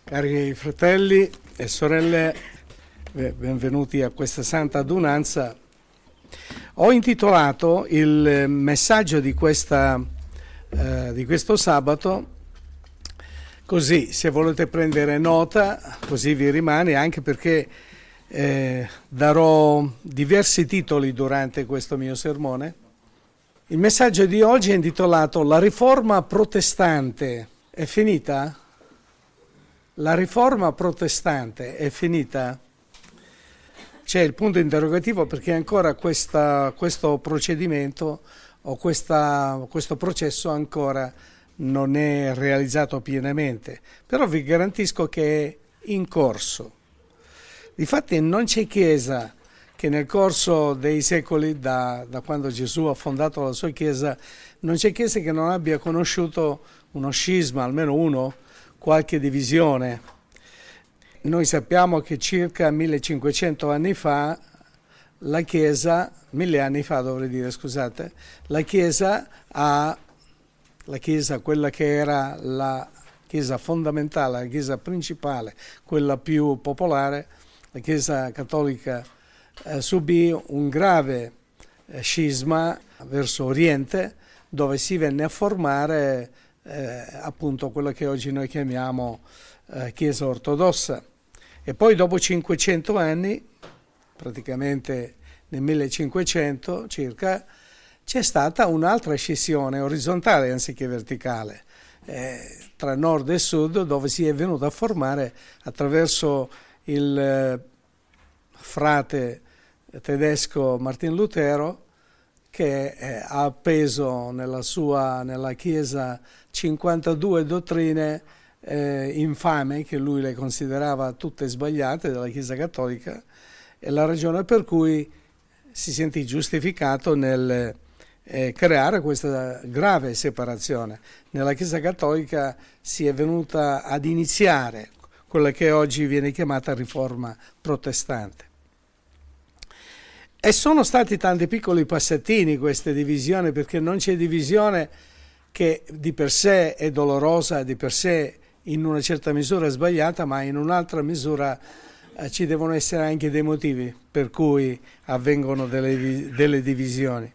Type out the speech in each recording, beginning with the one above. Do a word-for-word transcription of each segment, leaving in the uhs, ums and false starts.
Cari fratelli e sorelle, benvenuti a questa santa adunanza. Ho intitolato il messaggio di, questa, eh, di questo sabato così, se volete prendere nota, così vi rimane, anche perché eh, darò diversi titoli durante questo mio sermone. Il messaggio di oggi è intitolato La riforma protestante è finita? La riforma protestante è finita? C'è il punto interrogativo perché ancora questa, questo procedimento o questa, questo processo ancora non è realizzato pienamente, però vi garantisco che è in corso. Difatti non c'è chiesa che nel corso dei secoli, da, da quando Gesù ha fondato la sua chiesa, non c'è chiesa che non abbia conosciuto uno scisma, almeno uno, qualche divisione. Noi sappiamo che circa millecinquecento anni fa la Chiesa, mille anni fa dovrei dire, scusate, la Chiesa ha, la Chiesa, quella che era la Chiesa fondamentale, la Chiesa principale, quella più popolare, la Chiesa cattolica eh, subì un grave eh, scisma verso Oriente, dove si venne a formare Eh, appunto quello che oggi noi chiamiamo eh, Chiesa ortodossa. E poi dopo cinquecento anni, praticamente nel millecinquecento circa, c'è stata un'altra scissione orizzontale anziché verticale eh, tra nord e sud, dove si è venuta a formare attraverso il eh, frate tedesco Martin Lutero, che eh, ha appeso nella sua nella Chiesa cinquantadue dottrine eh, infame, che lui le considerava tutte sbagliate, della Chiesa cattolica, e la ragione per cui si sentì giustificato nel eh, creare questa grave separazione. Nella Chiesa cattolica si è venuta ad iniziare quella che oggi viene chiamata riforma protestante. E sono stati tanti piccoli passettini queste divisioni, perché non c'è divisione che di per sé è dolorosa, di per sé in una certa misura è sbagliata, ma in un'altra misura eh, ci devono essere anche dei motivi per cui avvengono delle, delle divisioni.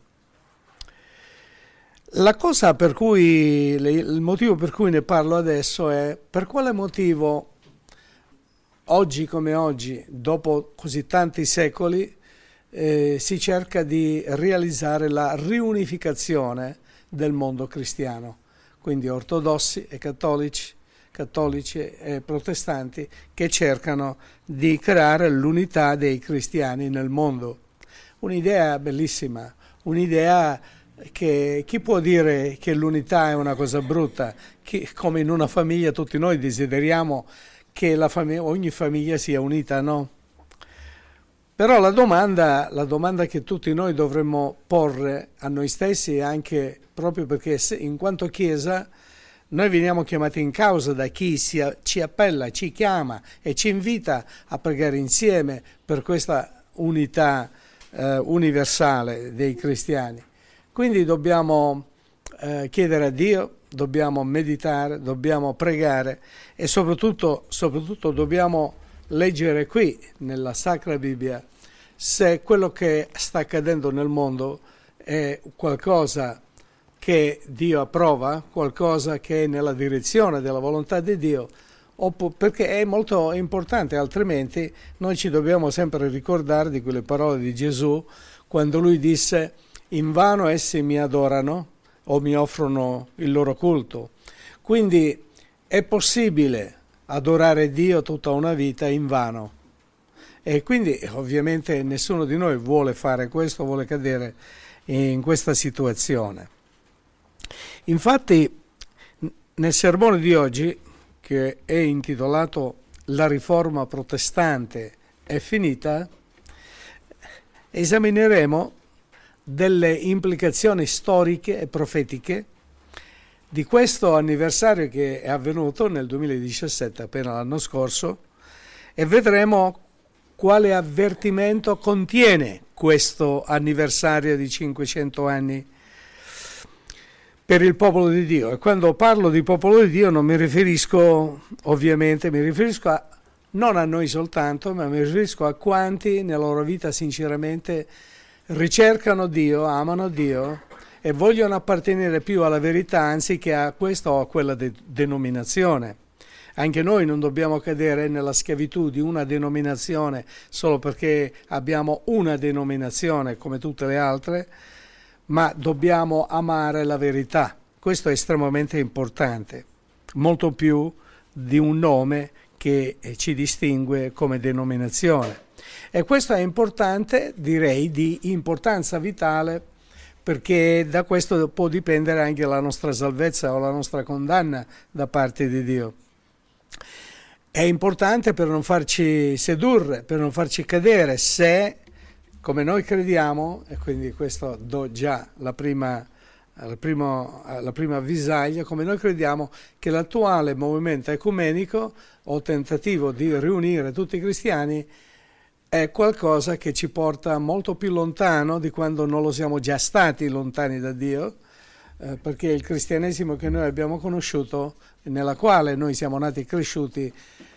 La cosa per cui, il motivo per cui ne parlo adesso è per quale motivo oggi come oggi, dopo così tanti secoli, Eh, si cerca di realizzare la riunificazione del mondo cristiano, quindi ortodossi e cattolici, cattolici e protestanti che cercano di creare l'unità dei cristiani nel mondo. Un'idea bellissima, un'idea che chi può dire che l'unità è una cosa brutta? Chi, come in una famiglia tutti noi desideriamo che la famiglia, ogni famiglia sia unita, no? Però la domanda, la domanda che tutti noi dovremmo porre a noi stessi, anche proprio perché in quanto Chiesa noi veniamo chiamati in causa da chi si, ci appella, ci chiama e ci invita a pregare insieme per questa unità eh, universale dei cristiani. Quindi dobbiamo eh, chiedere a Dio, dobbiamo meditare, dobbiamo pregare e soprattutto, soprattutto dobbiamo leggere qui nella Sacra Bibbia se quello che sta accadendo nel mondo è qualcosa che Dio approva, qualcosa che è nella direzione della volontà di Dio, perché è molto importante, altrimenti noi ci dobbiamo sempre ricordare di quelle parole di Gesù quando lui disse: invano essi mi adorano o mi offrono il loro culto. Quindi è possibile adorare Dio tutta una vita invano. E quindi ovviamente nessuno di noi vuole fare questo, vuole cadere in questa situazione. Infatti nel sermone di oggi, che è intitolato La riforma protestante è finita, esamineremo delle implicazioni storiche e profetiche di questo anniversario che è avvenuto nel duemiladiciassette, appena l'anno scorso, e vedremo quale avvertimento contiene questo anniversario di cinquecento anni. per il popolo di Dio. E quando parlo di popolo di Dio non mi riferisco, ovviamente, mi riferisco a, non a noi soltanto, ma mi riferisco a quanti nella loro vita sinceramente ricercano Dio, amano Dio e vogliono appartenere più alla verità anziché a questa o a quella de- denominazione. Anche noi non dobbiamo cadere nella schiavitù di una denominazione solo perché abbiamo una denominazione come tutte le altre, ma dobbiamo amare la verità. Questo è estremamente importante, molto più di un nome che ci distingue come denominazione. E questo è importante, direi, di importanza vitale, perché da questo può dipendere anche la nostra salvezza o la nostra condanna da parte di Dio. È importante per non farci sedurre, per non farci cadere, se, come noi crediamo, e quindi questo do già la prima, la prima, la prima avvisaglia, come noi crediamo che l'attuale movimento ecumenico o tentativo di riunire tutti i cristiani è qualcosa che ci porta molto più lontano di quando non lo siamo già stati lontani da Dio, eh, perché il cristianesimo che noi abbiamo conosciuto, nella quale noi siamo nati e cresciuti,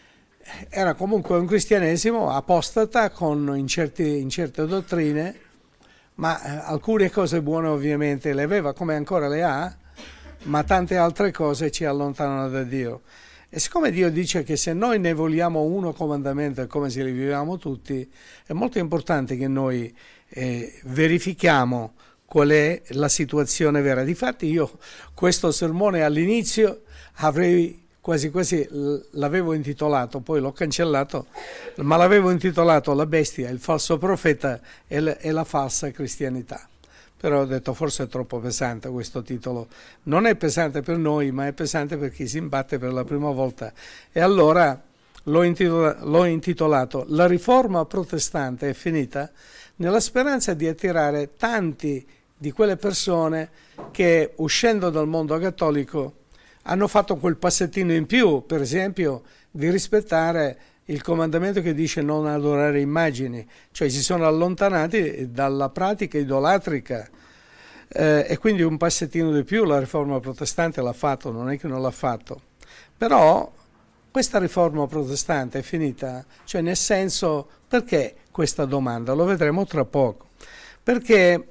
era comunque un cristianesimo apostata con in, certi, in certe dottrine, ma eh, alcune cose buone ovviamente le aveva, come ancora le ha, ma tante altre cose ci allontanano da Dio. E siccome Dio dice che se noi ne vogliamo uno comandamento è come se li viviamo tutti, è molto importante che noi eh, verifichiamo qual è la situazione vera. Difatti io questo sermone all'inizio avrei quasi quasi l'avevo intitolato, poi l'ho cancellato, ma l'avevo intitolato La bestia, il falso profeta e, le, e la falsa cristianità. Però ho detto forse è troppo pesante questo titolo. Non è pesante per noi, ma è pesante per chi si imbatte per la prima volta. E allora l'ho, intitola, l'ho intitolato La riforma protestante è finita, nella speranza di attirare tanti di quelle persone che uscendo dal mondo cattolico hanno fatto quel passettino in più, per esempio, di rispettare il comandamento che dice non adorare immagini, cioè si sono allontanati dalla pratica idolatrica eh, e quindi un passettino di più la riforma protestante l'ha fatto, non è che non l'ha fatto. Però questa riforma protestante è finita, cioè nel senso, perché questa domanda? Lo vedremo tra poco. Perché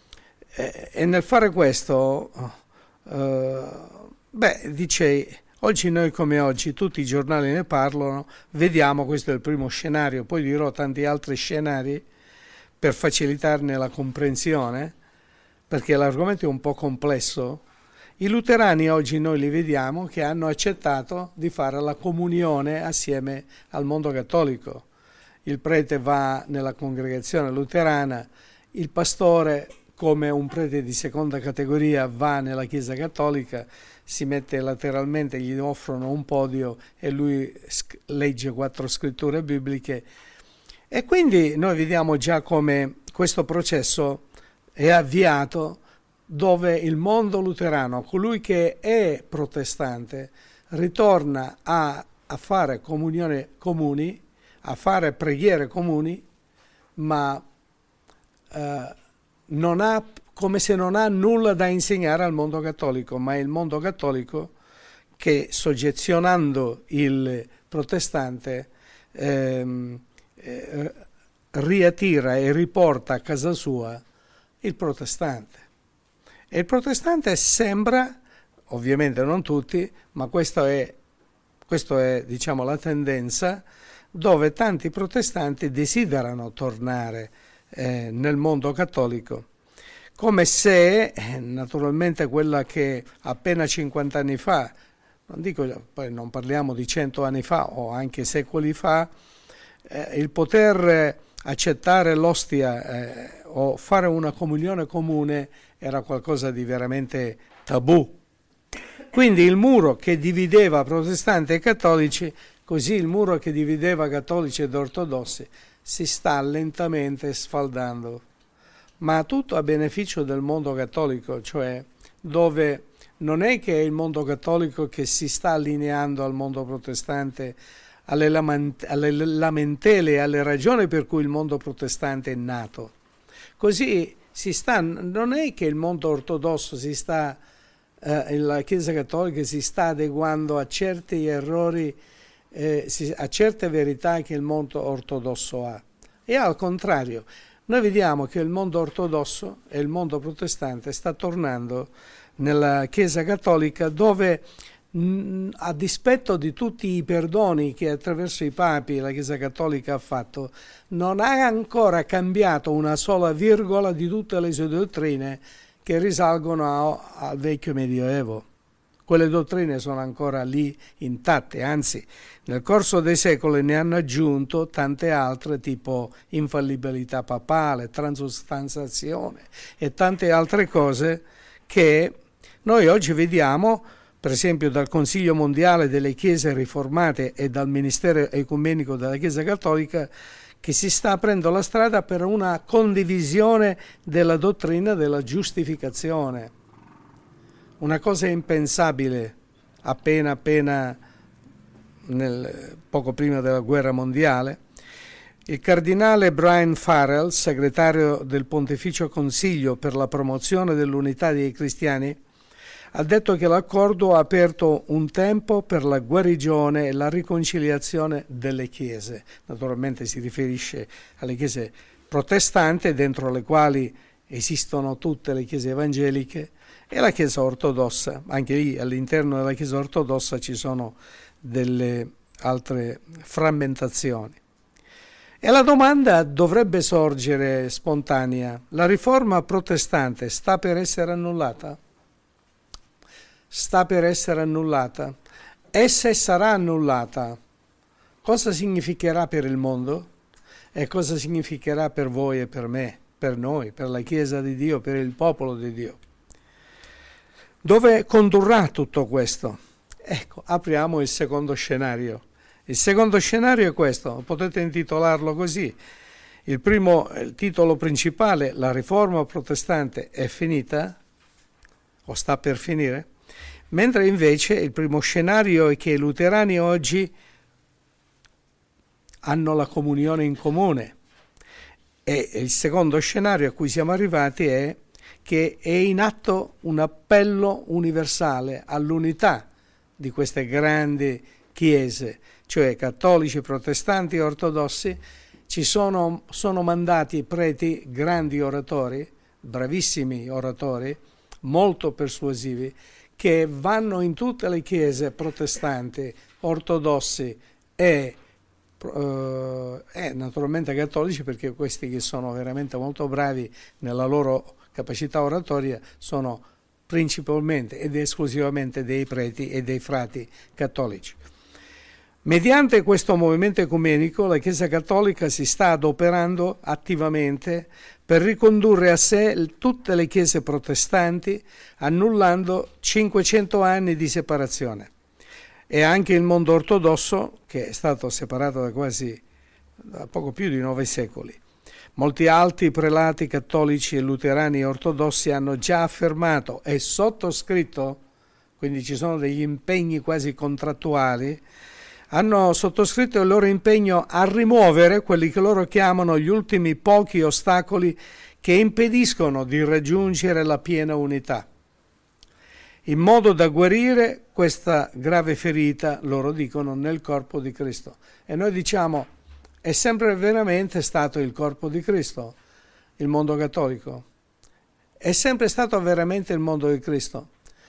eh, e nel fare questo, eh, beh, dice... Oggi noi come oggi, tutti i giornali ne parlano, vediamo, questo è il primo scenario, poi dirò tanti altri scenari per facilitarne la comprensione, perché l'argomento è un po' complesso. I luterani oggi noi li vediamo che hanno accettato di fare la comunione assieme al mondo cattolico. Il prete va nella congregazione luterana, il pastore, come un prete di seconda categoria, va nella Chiesa cattolica, si mette lateralmente, gli offrono un podio e lui legge quattro scritture bibliche. E quindi noi vediamo già come questo processo è avviato, dove il mondo luterano, colui che è protestante, ritorna a, a fare comunione comuni, a fare preghiere comuni, ma eh, non ha, come se non ha nulla da insegnare al mondo cattolico, ma è il mondo cattolico che, soggezionando il protestante, ehm, eh, riattira e riporta a casa sua il protestante. E il protestante sembra, ovviamente non tutti, ma questo è, questo è diciamo la tendenza, dove tanti protestanti desiderano tornare eh, nel mondo cattolico, come se eh, naturalmente quella che appena cinquanta anni fa, non dico, poi non parliamo di cento anni fa o anche secoli fa, eh, il poter accettare l'ostia eh, o fare una comunione comune era qualcosa di veramente tabù. Quindi il muro che divideva protestanti e cattolici, così il muro che divideva cattolici ed ortodossi, si sta lentamente sfaldando, ma tutto a beneficio del mondo cattolico, cioè dove non è che è il mondo cattolico che si sta allineando al mondo protestante, alle, lament- alle lamentele e alle ragioni per cui il mondo protestante è nato. Così si sta, non è che il mondo ortodosso si sta eh, la Chiesa Cattolica si sta adeguando a certi errori, eh, a certe verità che il mondo ortodosso ha. E al contrario, noi vediamo che il mondo ortodosso e il mondo protestante sta tornando nella Chiesa Cattolica, dove mh, a dispetto di tutti i perdoni che attraverso i papi la Chiesa Cattolica ha fatto, non ha ancora cambiato una sola virgola di tutte le sue dottrine che risalgono a, al vecchio Medioevo. Quelle dottrine sono ancora lì intatte, anzi nel corso dei secoli ne hanno aggiunto tante altre, tipo infallibilità papale, transustanziazione e tante altre cose che noi oggi vediamo, per esempio dal Consiglio Mondiale delle Chiese Riformate e dal Ministero Ecumenico della Chiesa Cattolica, che si sta aprendo la strada per una condivisione della dottrina della giustificazione. Una cosa impensabile appena appena nel, poco prima della guerra mondiale. Il cardinale Brian Farrell, segretario del Pontificio Consiglio per la promozione dell'unità dei cristiani, ha detto che l'accordo ha aperto un tempo per la guarigione e la riconciliazione delle chiese. Naturalmente si riferisce alle chiese protestanti, dentro le quali esistono tutte le chiese evangeliche, e la Chiesa ortodossa. Anche lì all'interno della Chiesa ortodossa ci sono delle altre frammentazioni. E la domanda dovrebbe sorgere spontanea: la riforma protestante sta per essere annullata? Sta per essere annullata? E se sarà annullata, cosa significherà per il mondo? E cosa significherà per voi e per me, per noi, per la Chiesa di Dio, per il popolo di Dio? Dove condurrà tutto questo? Ecco, apriamo il secondo scenario. Il secondo scenario è questo, potete intitolarlo così. Il primo, il titolo principale, la riforma protestante è finita o sta per finire, mentre invece il primo scenario è che i luterani oggi hanno la comunione in comune, e il secondo scenario a cui siamo arrivati è che è in atto un appello universale all'unità di queste grandi chiese, cioè cattolici, protestanti e ortodossi. Ci sono, sono mandati preti, grandi oratori, bravissimi oratori, molto persuasivi, che vanno in tutte le chiese protestanti, ortodossi e, eh, e naturalmente cattolici, perché questi che sono veramente molto bravi nella loro capacità oratoria sono principalmente ed esclusivamente dei preti e dei frati cattolici. Mediante questo movimento ecumenico la Chiesa Cattolica si sta adoperando attivamente per ricondurre a sé tutte le chiese protestanti, annullando cinquecento anni di separazione. E anche il mondo ortodosso, che è stato separato da quasi da poco più di nove secoli. Molti alti prelati cattolici e luterani e ortodossi hanno già affermato e sottoscritto, quindi ci sono degli impegni quasi contrattuali, hanno sottoscritto il loro impegno a rimuovere quelli che loro chiamano gli ultimi pochi ostacoli che impediscono di raggiungere la piena unità, in modo da guarire questa grave ferita, loro dicono, nel corpo di Cristo. E noi diciamo: è sempre veramente stato il corpo di Cristo, il mondo cattolico? È sempre stato veramente il mondo di Cristo?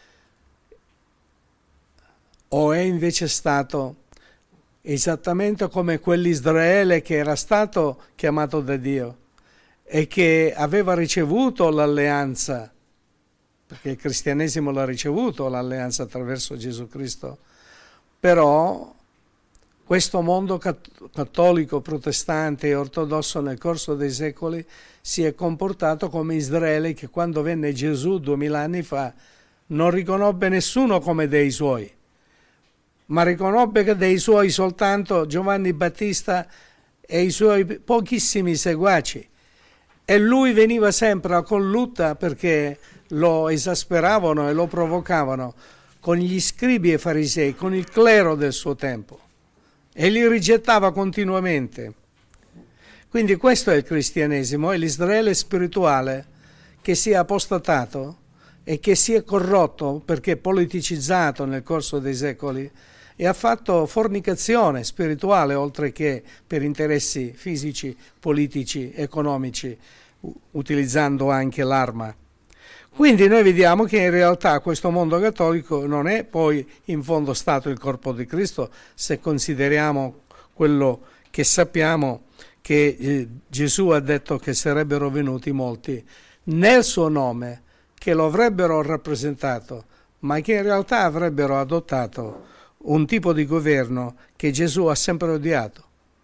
O è invece stato esattamente come quell'Israele che era stato chiamato da Dio e che aveva ricevuto l'alleanza, perché il cristianesimo l'ha ricevuto, l'alleanza attraverso Gesù Cristo, però questo mondo cattolico, protestante e ortodosso nel corso dei secoli si è comportato come Israele, che quando venne Gesù duemila anni fa non riconobbe nessuno come dei suoi, ma riconobbe che dei suoi soltanto Giovanni Battista e i suoi pochissimi seguaci. E lui veniva sempre a collutta perché lo esasperavano e lo provocavano con gli scribi e farisei, con il clero del suo tempo, e li rigettava continuamente. Quindi questo è il cristianesimo, è l'Israele spirituale che si è apostatato, e che si è corrotto perché è politicizzato nel corso dei secoli e ha fatto fornicazione spirituale oltre che per interessi fisici, politici, economici, utilizzando anche l'arma. Quindi noi vediamo che in realtà questo mondo cattolico non è poi in fondo stato il corpo di Cristo, se consideriamo quello che sappiamo che eh, Gesù ha detto che sarebbero venuti molti nel suo nome, che lo avrebbero rappresentato, ma che in realtà avrebbero adottato un tipo di governo che Gesù ha sempre odiato.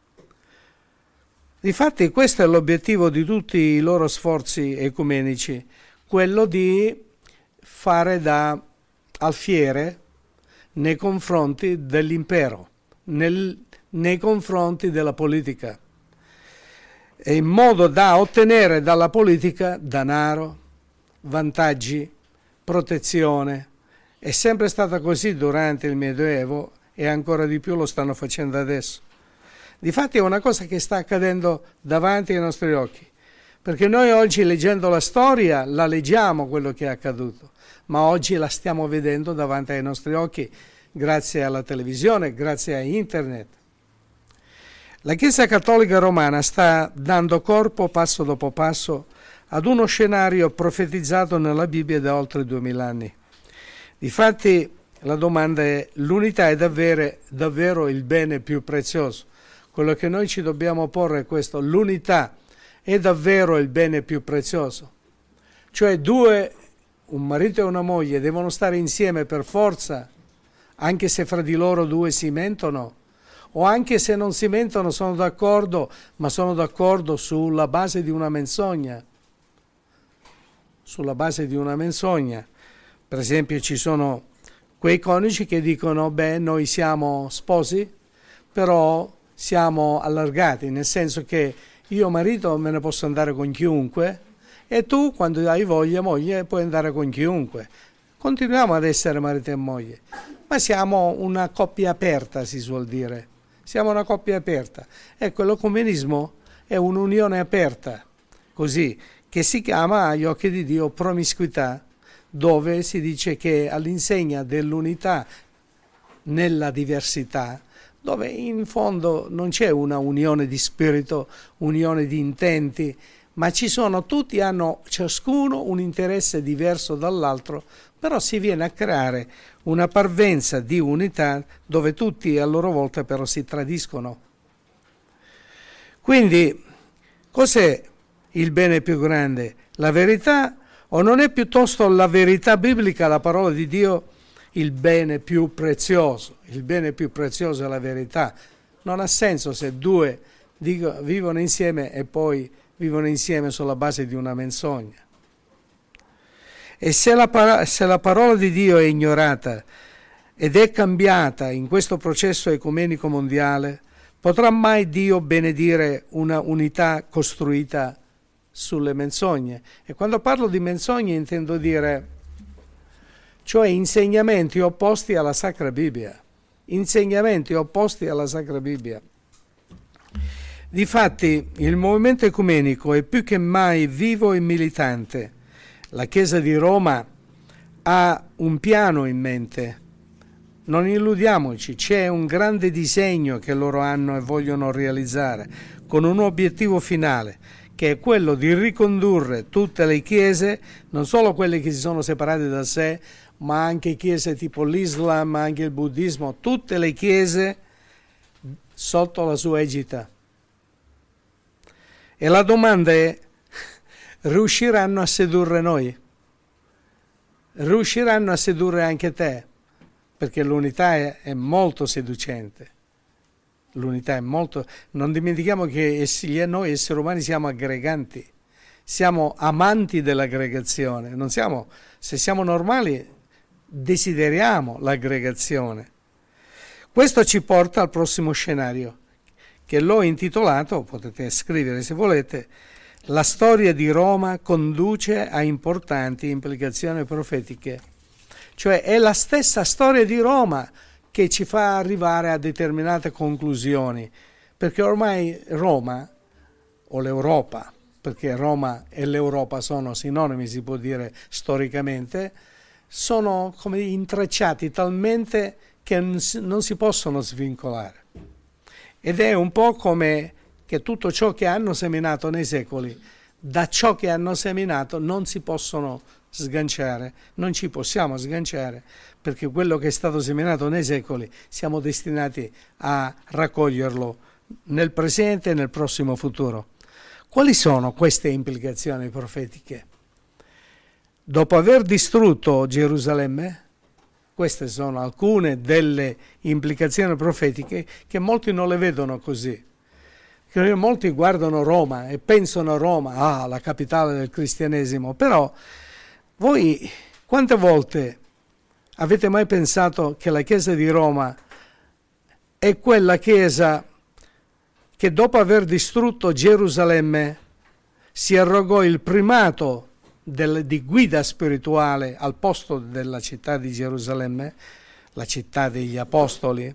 Difatti questo è l'obiettivo di tutti i loro sforzi ecumenici, quello di fare da alfiere nei confronti dell'impero, nel, nei confronti della politica, e in modo da ottenere dalla politica denaro, vantaggi, protezione. È sempre stata così durante il Medioevo e ancora di più lo stanno facendo adesso. Difatti è una cosa che sta accadendo davanti ai nostri occhi, perché noi oggi leggendo la storia la leggiamo quello che è accaduto, ma oggi la stiamo vedendo davanti ai nostri occhi grazie alla televisione, grazie a internet. La Chiesa Cattolica Romana sta dando corpo passo dopo passo ad uno scenario profetizzato nella Bibbia da oltre duemila anni. Difatti la domanda è: l'unità è davvero, davvero il bene più prezioso? Quello che noi ci dobbiamo porre è questo: l'unità è davvero il bene più prezioso? Cioè due, un marito e una moglie, devono stare insieme per forza, anche se fra di loro due si mentono? O anche se non si mentono sono d'accordo, ma sono d'accordo sulla base di una menzogna? Sulla base di una menzogna. Per esempio ci sono quei coniugi che dicono: beh, noi siamo sposi, però siamo allargati, nel senso che io marito me ne posso andare con chiunque e tu, quando hai voglia, moglie, puoi andare con chiunque. Continuiamo ad essere marito e moglie, ma siamo una coppia aperta, si suol dire. Siamo una coppia aperta. Ecco, l'ecumenismo è un'unione aperta, così, che si chiama agli occhi di Dio promiscuità, dove si dice che all'insegna dell'unità nella diversità, dove in fondo non c'è una unione di spirito, unione di intenti, ma ci sono, tutti hanno ciascuno un interesse diverso dall'altro, però si viene a creare una parvenza di unità dove tutti a loro volta però si tradiscono. Quindi cos'è il bene più grande? La verità, o non è piuttosto la verità biblica, la parola di Dio, il bene più prezioso? Il bene più prezioso è la verità. Non ha senso se due dico, vivono insieme e poi vivono insieme sulla base di una menzogna. E se la, se la parola di Dio è ignorata ed è cambiata in questo processo ecumenico mondiale, potrà mai Dio benedire una unità costruita sulle menzogne? E quando parlo di menzogne intendo dire, cioè insegnamenti opposti alla Sacra Bibbia, insegnamenti opposti alla Sacra Bibbia. Difatti il movimento ecumenico è più che mai vivo e militante. La Chiesa di Roma ha un piano in mente, non illudiamoci, c'è un grande disegno che loro hanno e vogliono realizzare, con un obiettivo finale, che è quello di ricondurre tutte le chiese, non solo quelle che si sono separate da sé, ma anche chiese tipo l'Islam, anche il buddismo, tutte le chiese sotto la sua egida. E la domanda è: riusciranno a sedurre noi? Riusciranno a sedurre anche te? Perché l'unità è, è molto seducente. L'unità è molto... Non dimentichiamo che essi, noi esseri umani siamo aggreganti, siamo amanti dell'aggregazione. Non siamo, se siamo normali, desideriamo l'aggregazione. Questo ci porta al prossimo scenario, che l'ho intitolato, potete scrivere se volete, la storia di Roma conduce a importanti implicazioni profetiche. Cioè è la stessa storia di Roma che ci fa arrivare a determinate conclusioni, perché ormai Roma, o l'Europa, perché Roma e l'Europa sono sinonimi, si può dire storicamente, sono come intrecciati talmente che non si possono svincolare. Ed è un po' come che tutto ciò che hanno seminato nei secoli, da ciò che hanno seminato non si possono sganciare, non ci possiamo sganciare, perché quello che è stato seminato nei secoli siamo destinati a raccoglierlo nel presente e nel prossimo futuro. Quali sono queste implicazioni profetiche? Dopo aver distrutto Gerusalemme, queste sono alcune delle implicazioni profetiche che molti non le vedono così. Molti guardano Roma e pensano a Roma, ah, la capitale del cristianesimo, però voi quante volte avete mai pensato che la Chiesa di Roma è quella Chiesa che dopo aver distrutto Gerusalemme si arrogò il primato del, di guida spirituale al posto della città di Gerusalemme, la città degli apostoli,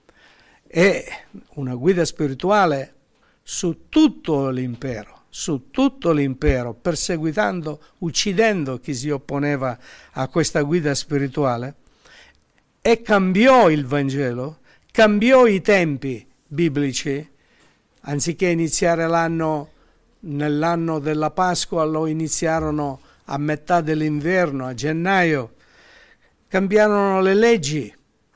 e una guida spirituale su tutto l'impero, su tutto l'impero, perseguitando, uccidendo chi si opponeva a questa guida spirituale, e cambiò il Vangelo, cambiò i tempi biblici. Anziché iniziare l'anno nell'anno della Pasqua, lo iniziarono a metà dell'inverno, a gennaio. Cambiarono le leggi,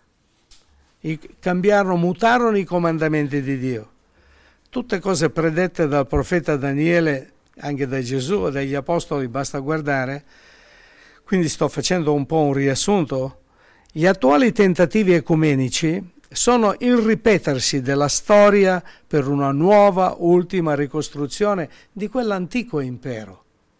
cambiarono, mutarono i comandamenti di Dio. Tutte cose predette dal profeta Daniele, anche da Gesù e dagli apostoli, basta guardare. Quindi sto facendo un po' un riassunto. Gli attuali tentativi ecumenici sono il ripetersi della storia per una nuova, ultima ricostruzione di quell'antico impero.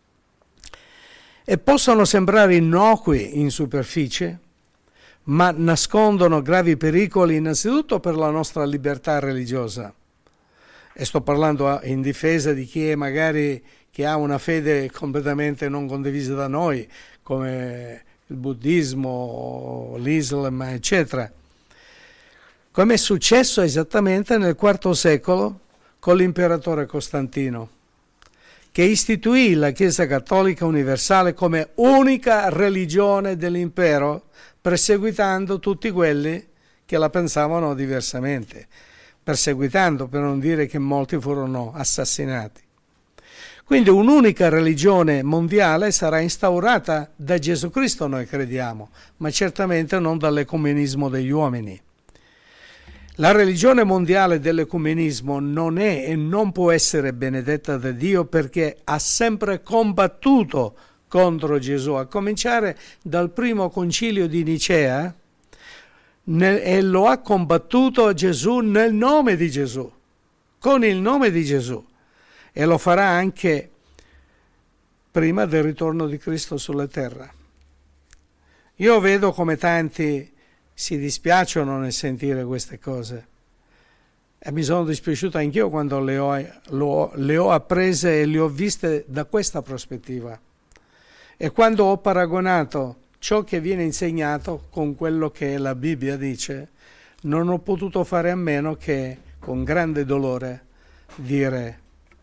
E possono sembrare innocui in superficie, ma nascondono gravi pericoli innanzitutto per la nostra libertà religiosa. E sto parlando in difesa di chi è magari che ha una fede completamente non condivisa da noi, come il buddismo, l'Islam, eccetera. Come è successo esattamente nel quarto secolo con l'imperatore Costantino, che istituì la Chiesa Cattolica Universale come unica religione dell'impero, perseguitando tutti quelli che la pensavano diversamente, perseguitando, per non dire che molti furono assassinati. Quindi un'unica religione mondiale sarà instaurata da Gesù Cristo, noi crediamo, ma certamente non dall'ecumenismo degli uomini. La religione mondiale dell'ecumenismo non è e non può essere benedetta da Dio perché ha sempre combattuto contro Gesù, a cominciare dal primo concilio di Nicea, e lo ha combattuto Gesù nel nome di Gesù, con il nome di Gesù, e lo farà anche prima del ritorno di Cristo sulla terra. Io vedo come tanti si dispiacciono nel sentire queste cose, e mi sono dispiaciuto anch'io quando le ho, lo, le ho apprese e le ho viste da questa prospettiva, e quando ho paragonato ciò che viene insegnato con quello che la Bibbia dice, non ho potuto fare a meno che, con grande dolore, dire: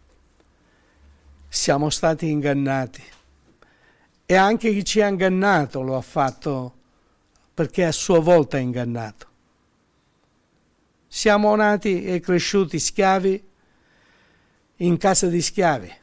siamo stati ingannati. E anche chi ci ha ingannato lo ha fatto perché a sua volta è ingannato. Siamo nati e cresciuti schiavi in casa di schiavi.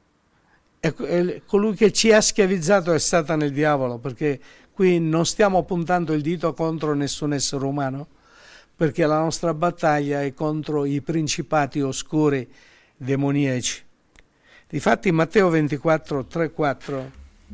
E colui che ci ha schiavizzato è Satana, il diavolo, perché qui non stiamo puntando il dito contro nessun essere umano, perché la nostra battaglia è contro i principati oscuri demoniaci. Difatti in Matteo ventiquattro, tre, quattro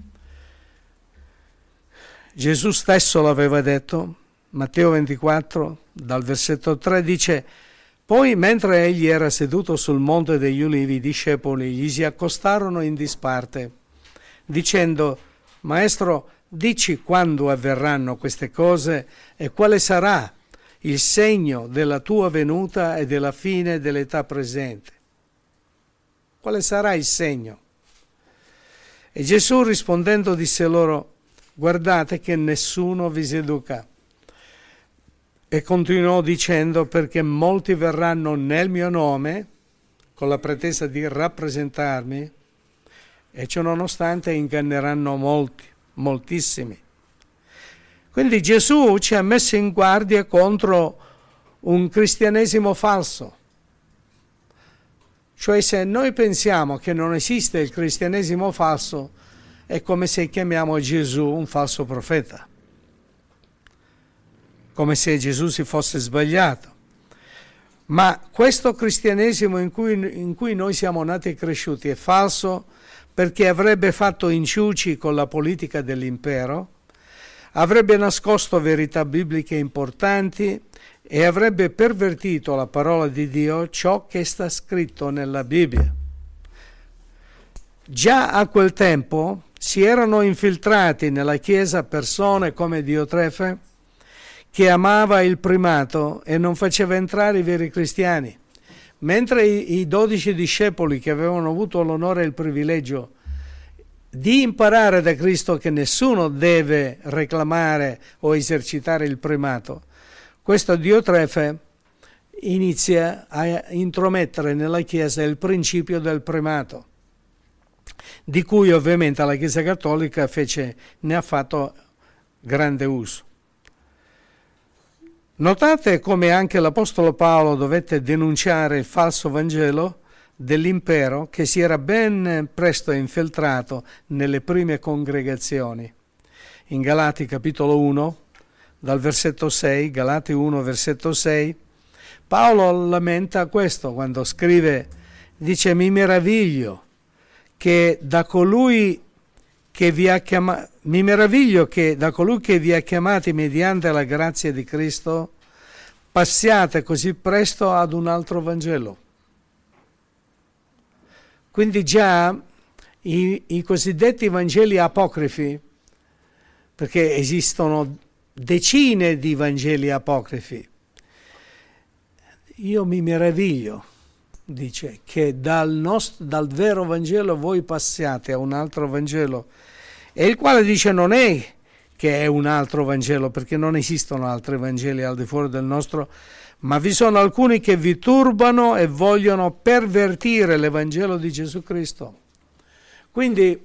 Gesù stesso l'aveva detto. Matteo ventiquattro, dal versetto tre, dice: poi, mentre egli era seduto sul monte degli ulivi, i discepoli gli si accostarono in disparte, dicendo: Maestro, dici quando avverranno queste cose e quale sarà il segno della tua venuta e della fine dell'età presente. Quale sarà il segno? E Gesù rispondendo disse loro: guardate che nessuno vi seduca. E continuò dicendo: perché molti verranno nel mio nome, con la pretesa di rappresentarmi, e ciò nonostante inganneranno molti, moltissimi. Quindi Gesù ci ha messo in guardia contro un cristianesimo falso. Cioè, se noi pensiamo che non esiste il cristianesimo falso, è come se chiamiamo Gesù un falso profeta, come se Gesù si fosse sbagliato. Ma questo cristianesimo in cui, in cui noi siamo nati e cresciuti è falso, perché avrebbe fatto inciuci con la politica dell'impero, avrebbe nascosto verità bibliche importanti e avrebbe pervertito la parola di Dio, ciò che sta scritto nella Bibbia. Già a quel tempo si erano infiltrati nella Chiesa persone come Diotrefe, che amava il primato e non faceva entrare i veri cristiani, mentre i dodici discepoli che avevano avuto l'onore e il privilegio di imparare da Cristo che nessuno deve reclamare o esercitare il primato, questo Diotrefe inizia a intromettere nella Chiesa il principio del primato, di cui ovviamente la Chiesa Cattolica fece, ne ha fatto grande uso. Notate come anche l'Apostolo Paolo dovette denunciare il falso Vangelo dell'impero che si era ben presto infiltrato nelle prime congregazioni. In Galati capitolo uno, dal versetto sei, Galati uno versetto sei, Paolo lamenta questo quando scrive, dice: mi meraviglio che da colui che vi ha chiamato, mi meraviglio che da colui che vi ha chiamati mediante la grazia di Cristo passiate così presto ad un altro Vangelo. Quindi già i, i cosiddetti Vangeli apocrifi, perché esistono decine di Vangeli apocrifi, io mi meraviglio, dice, che dal, nostro, dal vero Vangelo voi passiate a un altro Vangelo, e il quale dice non è che è un altro Vangelo, perché non esistono altri Vangeli al di fuori del nostro, ma vi sono alcuni che vi turbano e vogliono pervertire l'Evangelo di Gesù Cristo. Quindi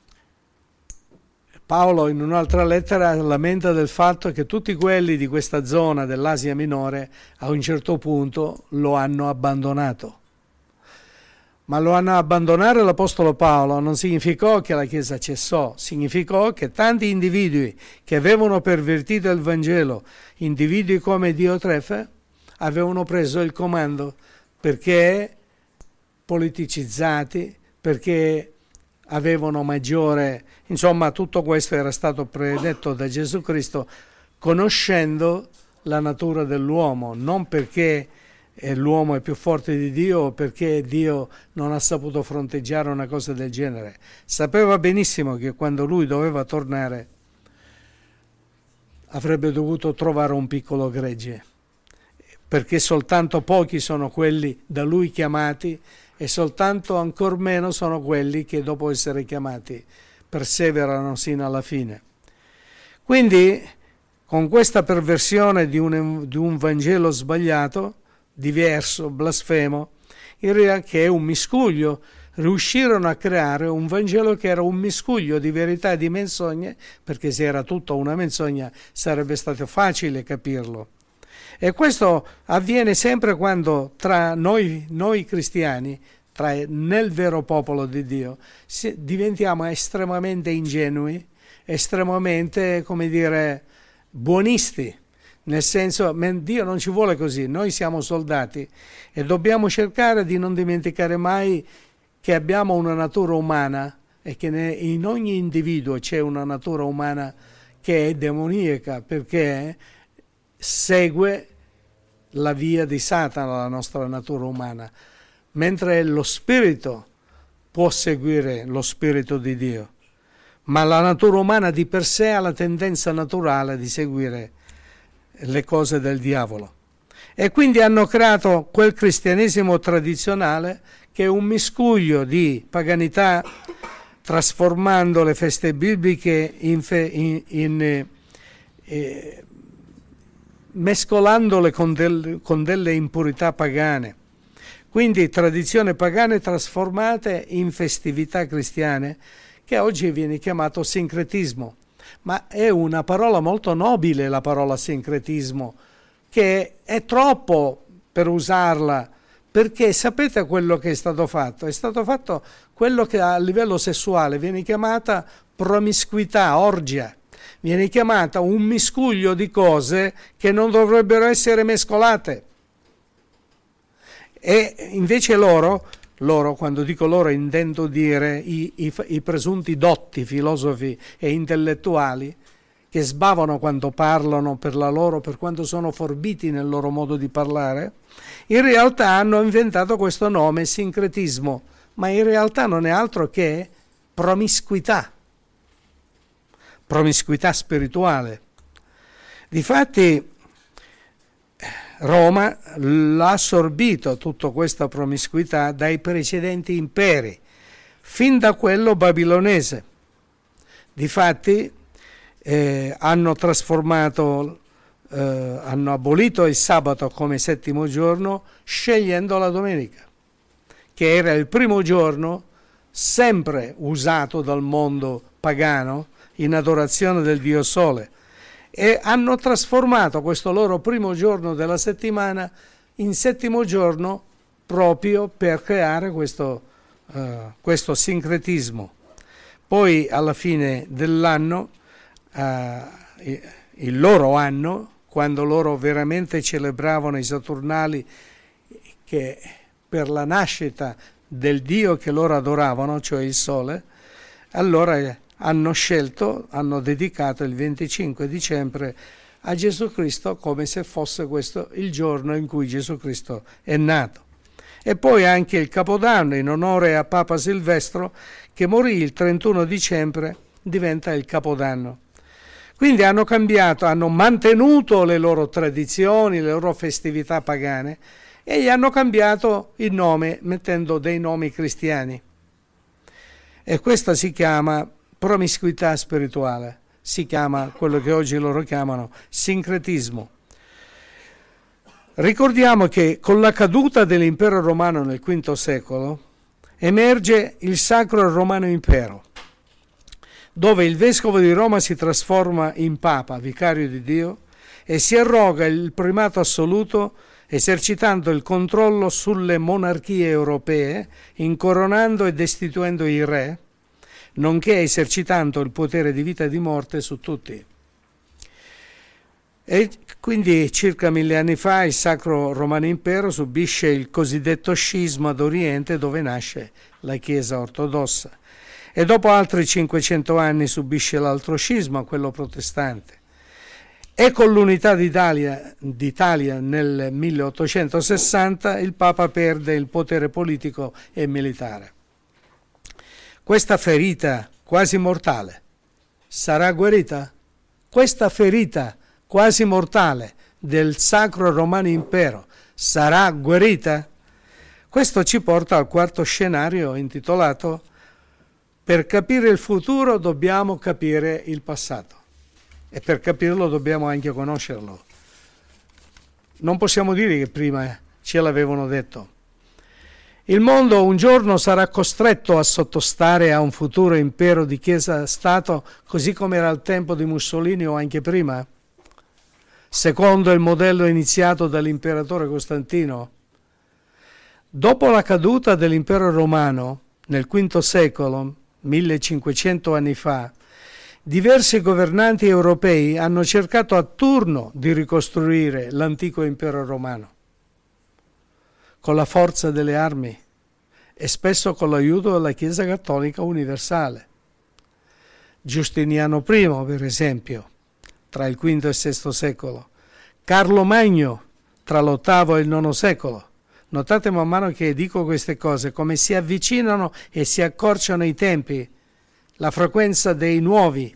Paolo in un'altra lettera lamenta del fatto che tutti quelli di questa zona dell'Asia Minore a un certo punto lo hanno abbandonato. Ma lo hanno abbandonato l'Apostolo Paolo non significò che la Chiesa cessò, significò che tanti individui che avevano pervertito il Vangelo, individui come Diotrefe, avevano preso il comando perché politicizzati, perché avevano maggiore, insomma tutto questo era stato predetto da Gesù Cristo conoscendo la natura dell'uomo, non perché l'uomo è più forte di Dio o perché Dio non ha saputo fronteggiare una cosa del genere. Sapeva benissimo che quando lui doveva tornare avrebbe dovuto trovare un piccolo gregge, perché soltanto pochi sono quelli da lui chiamati e soltanto ancor meno sono quelli che dopo essere chiamati perseverano sino alla fine. Quindi con questa perversione di un, di un Vangelo sbagliato, diverso, blasfemo, in realtà che è un miscuglio, riuscirono a creare un Vangelo che era un miscuglio di verità e di menzogne, perché se era tutta una menzogna sarebbe stato facile capirlo. E questo avviene sempre quando tra noi, noi cristiani, tra, nel vero popolo di Dio, si, diventiamo estremamente ingenui, estremamente, come dire, buonisti. Nel senso, Dio non ci vuole così, noi siamo soldati e dobbiamo cercare di non dimenticare mai che abbiamo una natura umana e che in ogni individuo c'è una natura umana che è demoniaca, perché segue la via di Satana, la nostra natura umana, mentre lo spirito può seguire lo spirito di Dio, ma la natura umana di per sé ha la tendenza naturale di seguire le cose del diavolo. E quindi hanno creato quel cristianesimo tradizionale che è un miscuglio di paganità, trasformando le feste bibliche in, fe, in, in eh, mescolandole con, del, con delle impurità pagane, Quindi tradizioni pagane trasformate in festività cristiane, che oggi viene chiamato sincretismo. Ma è una parola molto nobile, la parola sincretismo, che è troppo per usarla, perché sapete quello che è stato fatto? È stato fatto quello che a livello sessuale viene chiamata promiscuità, orgia, viene chiamata un miscuglio di cose che non dovrebbero essere mescolate. E invece loro, loro quando dico loro intendo dire i, i, i presunti dotti filosofi e intellettuali, che sbavano quando parlano per la loro, per quanto sono forbiti nel loro modo di parlare, in realtà hanno inventato questo nome sincretismo, ma in realtà non è altro che promiscuità, promiscuità spirituale. Difatti Roma l'ha assorbito tutta questa promiscuità dai precedenti imperi, fin da quello babilonese. Difatti eh, hanno trasformato, eh, hanno abolito il sabato come settimo giorno, scegliendo la domenica, che era il primo giorno sempre usato dal mondo pagano in adorazione del dio Sole, e hanno trasformato questo loro primo giorno della settimana in settimo giorno proprio per creare questo, uh, questo sincretismo. Poi alla fine dell'anno, uh, il loro anno, quando loro veramente celebravano i Saturnali, che per la nascita del dio che loro adoravano, cioè il Sole, allora hanno scelto, hanno dedicato il venticinque dicembre a Gesù Cristo, come se fosse questo il giorno in cui Gesù Cristo è nato. E poi anche il Capodanno, in onore a Papa Silvestro, che morì il trentuno dicembre, diventa il Capodanno. Quindi hanno cambiato, hanno mantenuto le loro tradizioni, le loro festività pagane, e gli hanno cambiato il nome, mettendo dei nomi cristiani. E questa si chiama promiscuità spirituale, si chiama quello che oggi loro chiamano sincretismo. Ricordiamo che con la caduta dell'impero romano nel quinto secolo emerge il Sacro Romano Impero, dove il vescovo di Roma si trasforma in papa, vicario di Dio, e si arroga il primato assoluto, esercitando il controllo sulle monarchie europee, incoronando e destituendo i re, nonché esercitando il potere di vita e di morte su tutti. E quindi circa mille anni fa il Sacro Romano Impero subisce il cosiddetto scisma d'Oriente, dove nasce la Chiesa ortodossa, e dopo altri cinquecento anni subisce l'altro scisma, quello protestante. E con l'unità d'Italia, d'Italia nel milleottocentosessanta il Papa perde il potere politico e militare. Questa ferita quasi mortale sarà guarita? Questa ferita quasi mortale del Sacro Romano Impero sarà guarita? Questo ci porta al quarto scenario intitolato Per capire il futuro dobbiamo capire il passato, e per capirlo dobbiamo anche conoscerlo. Non possiamo dire che prima ce l'avevano detto. Il mondo un giorno sarà costretto a sottostare a un futuro impero di Chiesa-Stato, così come era al tempo di Mussolini o anche prima, secondo il modello iniziato dall'imperatore Costantino. Dopo la caduta dell'impero romano nel quinto secolo, millecinquecento anni fa, diversi governanti europei hanno cercato a turno di ricostruire l'antico impero romano con la forza delle armi e spesso con l'aiuto della Chiesa Cattolica Universale. Giustiniano primo, per esempio, tra il quinto e il sesto secolo, Carlo Magno tra l'ottavo e il nono secolo. Notate man mano che dico queste cose, come si avvicinano e si accorciano i tempi, la frequenza dei nuovi.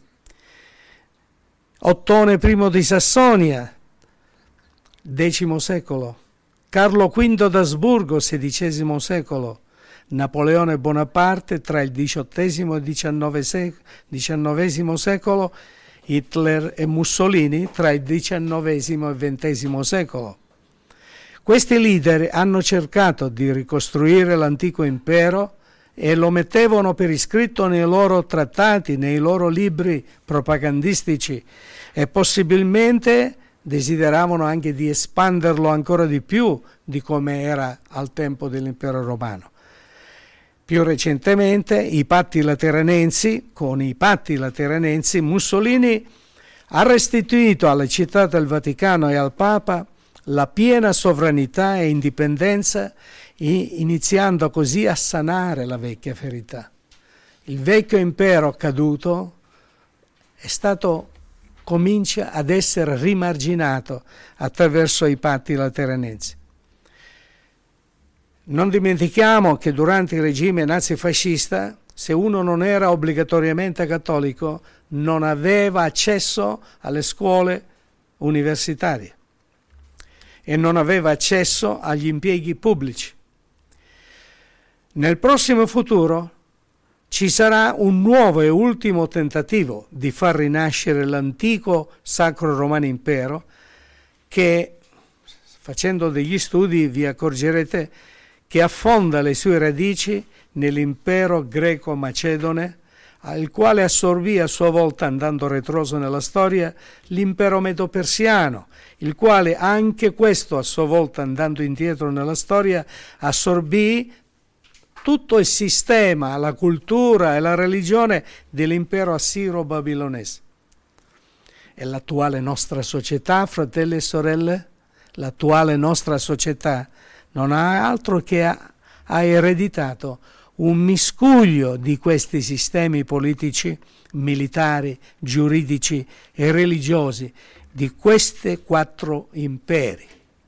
Ottone primo di Sassonia, decimo secolo. Carlo quinto d'Asburgo, sedicesimo secolo, Napoleone Bonaparte tra il diciottesimo e il diciannovesimo secolo, Hitler e Mussolini tra il diciannovesimo e il ventesimo secolo. Questi leader hanno cercato di ricostruire l'antico impero e lo mettevano per iscritto nei loro trattati, nei loro libri propagandistici, e possibilmente desideravano anche di espanderlo ancora di più di come era al tempo dell'impero romano. Più recentemente, i patti lateranensi, con i patti lateranensi, Mussolini ha restituito alla città del Vaticano e al Papa la piena sovranità e indipendenza, iniziando così a sanare la vecchia ferita. Il vecchio impero caduto è stato, comincia ad essere rimarginato attraverso i patti lateranensi. Non dimentichiamo che durante il regime nazifascista, se uno non era obbligatoriamente cattolico, non aveva accesso alle scuole universitarie e non aveva accesso agli impieghi pubblici. Nel prossimo futuro ci sarà un nuovo e ultimo tentativo di far rinascere l'antico Sacro Romano Impero che, facendo degli studi, vi accorgerete che affonda le sue radici nell'impero greco-macedone, al quale assorbì a sua volta, andando retroso nella storia, l'impero medo-persiano, il quale anche questo a sua volta, andando indietro nella storia, assorbì tutto il sistema, la cultura e la religione dell'impero assiro-babilonese. E l'attuale nostra società, fratelli e sorelle, l'attuale nostra società non ha altro che ha, ha ereditato un miscuglio di questi sistemi politici, militari, giuridici e religiosi, di questi quattro imperi,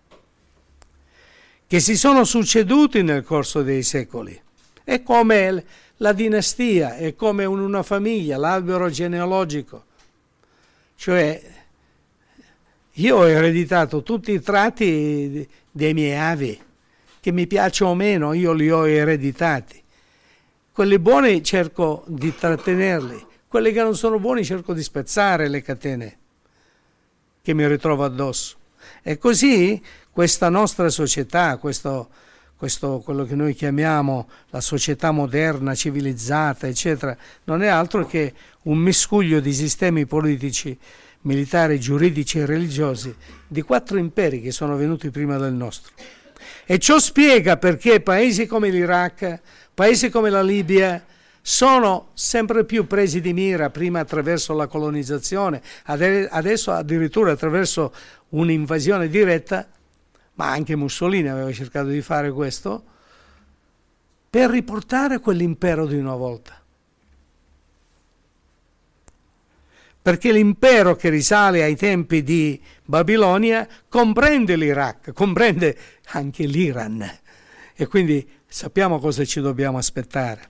che si sono succeduti nel corso dei secoli. È come la dinastia, è come una famiglia, l'albero genealogico. Cioè, io ho ereditato tutti i tratti dei miei avi, che mi piacciono o meno, io li ho ereditati. Quelli buoni cerco di trattenerli, quelli che non sono buoni cerco di spezzare le catene che mi ritrovo addosso. E così questa nostra società, questo, questo quello che noi chiamiamo la società moderna, civilizzata, eccetera, non è altro che un miscuglio di sistemi politici, militari, giuridici e religiosi di quattro imperi che sono venuti prima del nostro. E ciò spiega perché paesi come l'Iraq, paesi come la Libia sono sempre più presi di mira, prima attraverso la colonizzazione, adesso addirittura attraverso un'invasione diretta, ma anche Mussolini aveva cercato di fare questo, per riportare quell'impero di una volta. Perché l'impero che risale ai tempi di Babilonia comprende l'Iraq, comprende anche l'Iran, e quindi sappiamo cosa ci dobbiamo aspettare.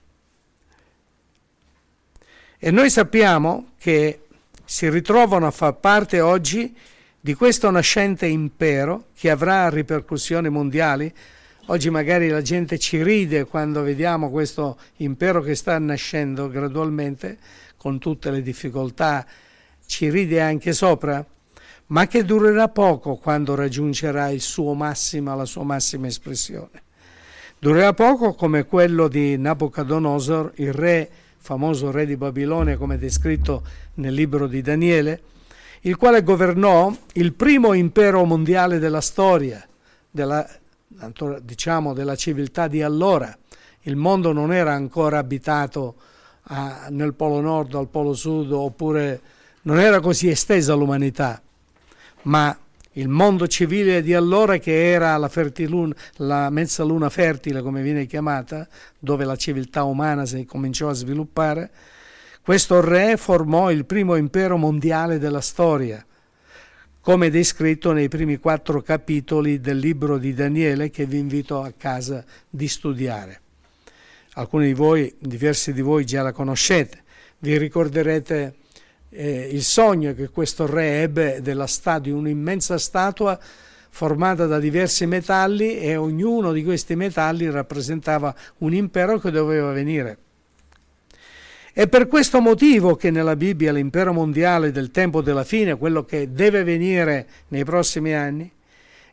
E noi sappiamo che si ritrovano a far parte oggi di questo nascente impero che avrà ripercussioni mondiali. Oggi magari la gente ci ride quando vediamo questo impero che sta nascendo gradualmente, con tutte le difficoltà, ci ride anche sopra, ma che durerà poco quando raggiungerà il suo massima, la sua massima espressione. Durerà poco come quello di Nabucodonosor, il re, famoso re di Babilonia, come descritto nel libro di Daniele, il quale governò il primo impero mondiale della storia, della, diciamo della civiltà di allora. Il mondo non era ancora abitato a, nel Polo Nord o al Polo Sud, oppure non era così estesa l'umanità, ma il mondo civile di allora, che era la, fertiluna, la mezzaluna fertile, come viene chiamata, dove la civiltà umana si cominciò a sviluppare, questo re formò il primo impero mondiale della storia, come descritto nei primi quattro capitoli del libro di Daniele, che vi invito a casa di studiare. Alcuni di voi, diversi di voi già la conoscete, vi ricorderete Eh, il sogno che questo re ebbe della sta- di un'immensa statua formata da diversi metalli, e ognuno di questi metalli rappresentava un impero che doveva venire. È per questo motivo che nella Bibbia l'impero mondiale del tempo della fine, quello che deve venire nei prossimi anni,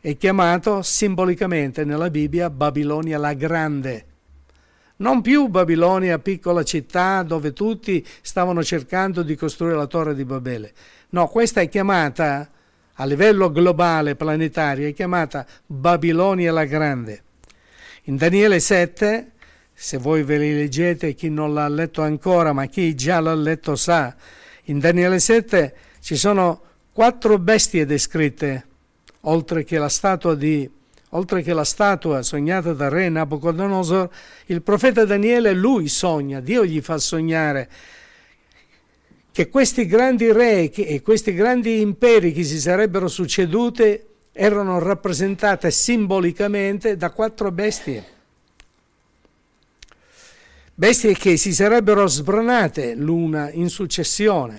è chiamato simbolicamente nella Bibbia Babilonia la Grande. Non più Babilonia, piccola città dove tutti stavano cercando di costruire la Torre di Babele. No, questa è chiamata, a livello globale, planetario, è chiamata Babilonia la Grande. In Daniele sette, se voi ve li leggete, chi non l'ha letto ancora, ma chi già l'ha letto sa, in Daniele sette ci sono quattro bestie descritte, oltre che la statua di Oltre che la statua sognata dal re Nabucodonosor, il profeta Daniele, lui sogna, Dio gli fa sognare che questi grandi re e questi grandi imperi che si sarebbero succeduti erano rappresentate simbolicamente da quattro bestie. Bestie che si sarebbero sbranate l'una in successione.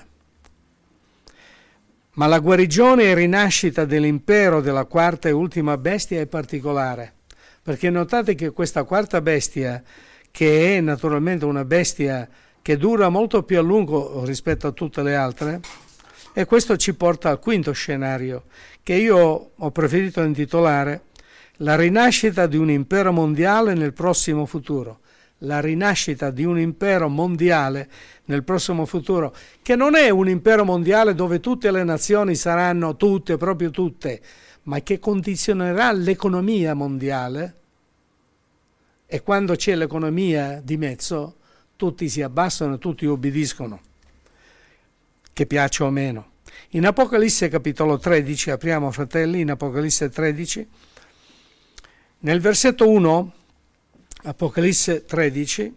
Ma la guarigione e rinascita dell'impero della quarta e ultima bestia è particolare, perché notate che questa quarta bestia, che è naturalmente una bestia che dura molto più a lungo rispetto a tutte le altre, e questo ci porta al quinto scenario, che io ho preferito intitolare La rinascita di un impero mondiale nel prossimo futuro. La rinascita di un impero mondiale nel prossimo futuro, che non è un impero mondiale dove tutte le nazioni saranno tutte, proprio tutte, ma che condizionerà l'economia mondiale, e quando c'è l'economia di mezzo tutti si abbassano, tutti obbediscono, che piaccia o meno. In Apocalisse capitolo tredici, apriamo fratelli, in Apocalisse tredici, nel versetto uno, Apocalisse tredici,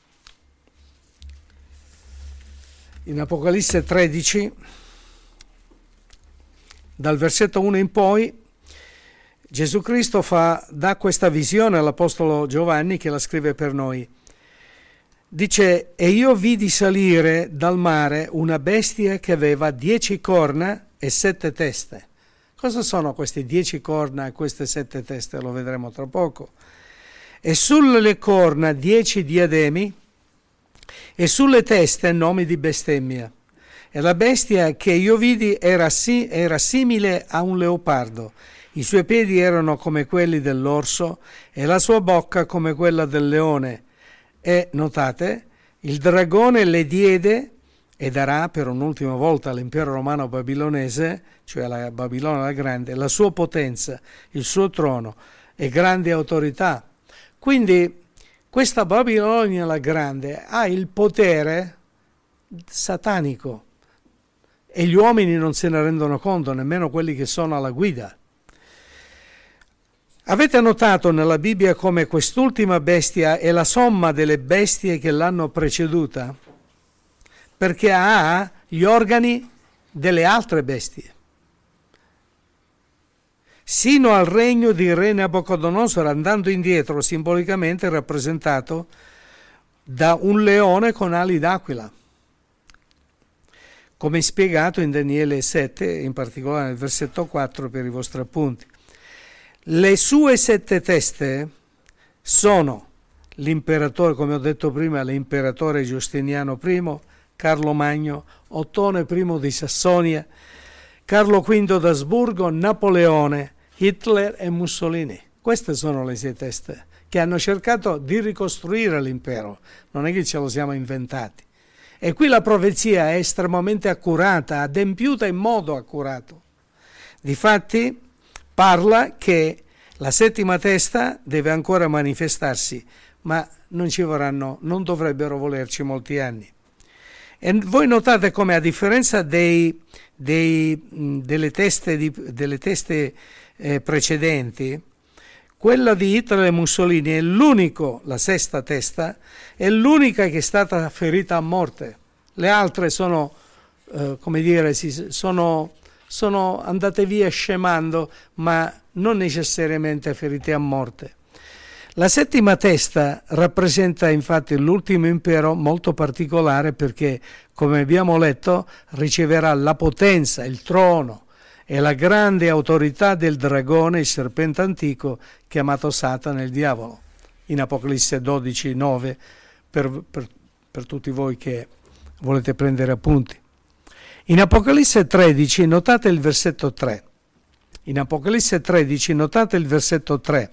in Apocalisse tredici, dal versetto uno in poi, Gesù Cristo fa, dà questa visione all'Apostolo Giovanni che la scrive per noi. Dice: e io vidi salire dal mare una bestia che aveva dieci corna e sette teste. Cosa sono queste dieci corna e queste sette teste? Lo vedremo tra poco. E sulle corna dieci diademi e sulle teste nomi di bestemmia. E la bestia che io vidi era, si, era simile a un leopardo. I suoi piedi erano come quelli dell'orso e la sua bocca come quella del leone. E, notate, il dragone le diede e darà per un'ultima volta all'impero romano babilonese, cioè alla Babilonia la Grande, la sua potenza, il suo trono e grande autorità. Quindi questa Babilonia la Grande ha il potere satanico e gli uomini non se ne rendono conto, nemmeno quelli che sono alla guida. Avete notato nella Bibbia come quest'ultima bestia è la somma delle bestie che l'hanno preceduta? Perché ha gli organi delle altre bestie. Sino al regno di re Nabucodonosor, andando indietro, simbolicamente rappresentato da un leone con ali d'aquila, come spiegato in Daniele sette, in particolare nel versetto quattro per i vostri appunti. Le sue sette teste sono l'imperatore, come ho detto prima, l'imperatore Giustiniano I, Carlo Magno, Ottone I di Sassonia, Carlo V d'Asburgo, Napoleone, Hitler e Mussolini. Queste sono le sei teste che hanno cercato di ricostruire l'impero, non è che ce lo siamo inventati. E qui la profezia è estremamente accurata, adempiuta in modo accurato. Difatti parla che la settima testa deve ancora manifestarsi, ma non ci vorranno, non dovrebbero volerci molti anni. E voi notate come, a differenza dei, dei, delle teste, di, delle teste eh, precedenti, quella di Hitler e Mussolini è l'unico, la sesta testa, è l'unica che è stata ferita a morte. Le altre sono, eh, come dire, si, sono, sono andate via scemando, ma non necessariamente ferite a morte. La settima testa rappresenta infatti l'ultimo impero molto particolare perché, come abbiamo letto, riceverà la potenza, il trono e la grande autorità del dragone, il serpente antico, chiamato Satana, il diavolo, in Apocalisse dodici nove, per, per, per tutti voi che volete prendere appunti. In Apocalisse tredici, notate il versetto tre. in Apocalisse tredici, notate il versetto tre.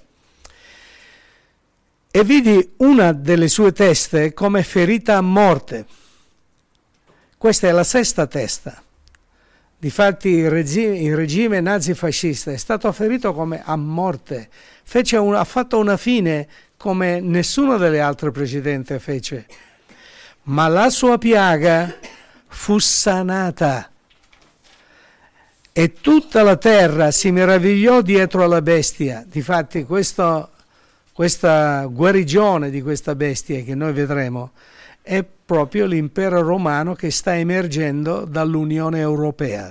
E vidi una delle sue teste come ferita a morte. Questa è la sesta testa. Difatti il regime, il regime nazifascista è stato ferito come a morte. Fece un, ha fatto una fine come nessuno delle altre precedenti fece. Ma la sua piaga fu sanata. E tutta la terra si meravigliò dietro alla bestia. Difatti questo, questa guarigione di questa bestia che noi vedremo è proprio l'impero romano che sta emergendo dall'Unione Europea.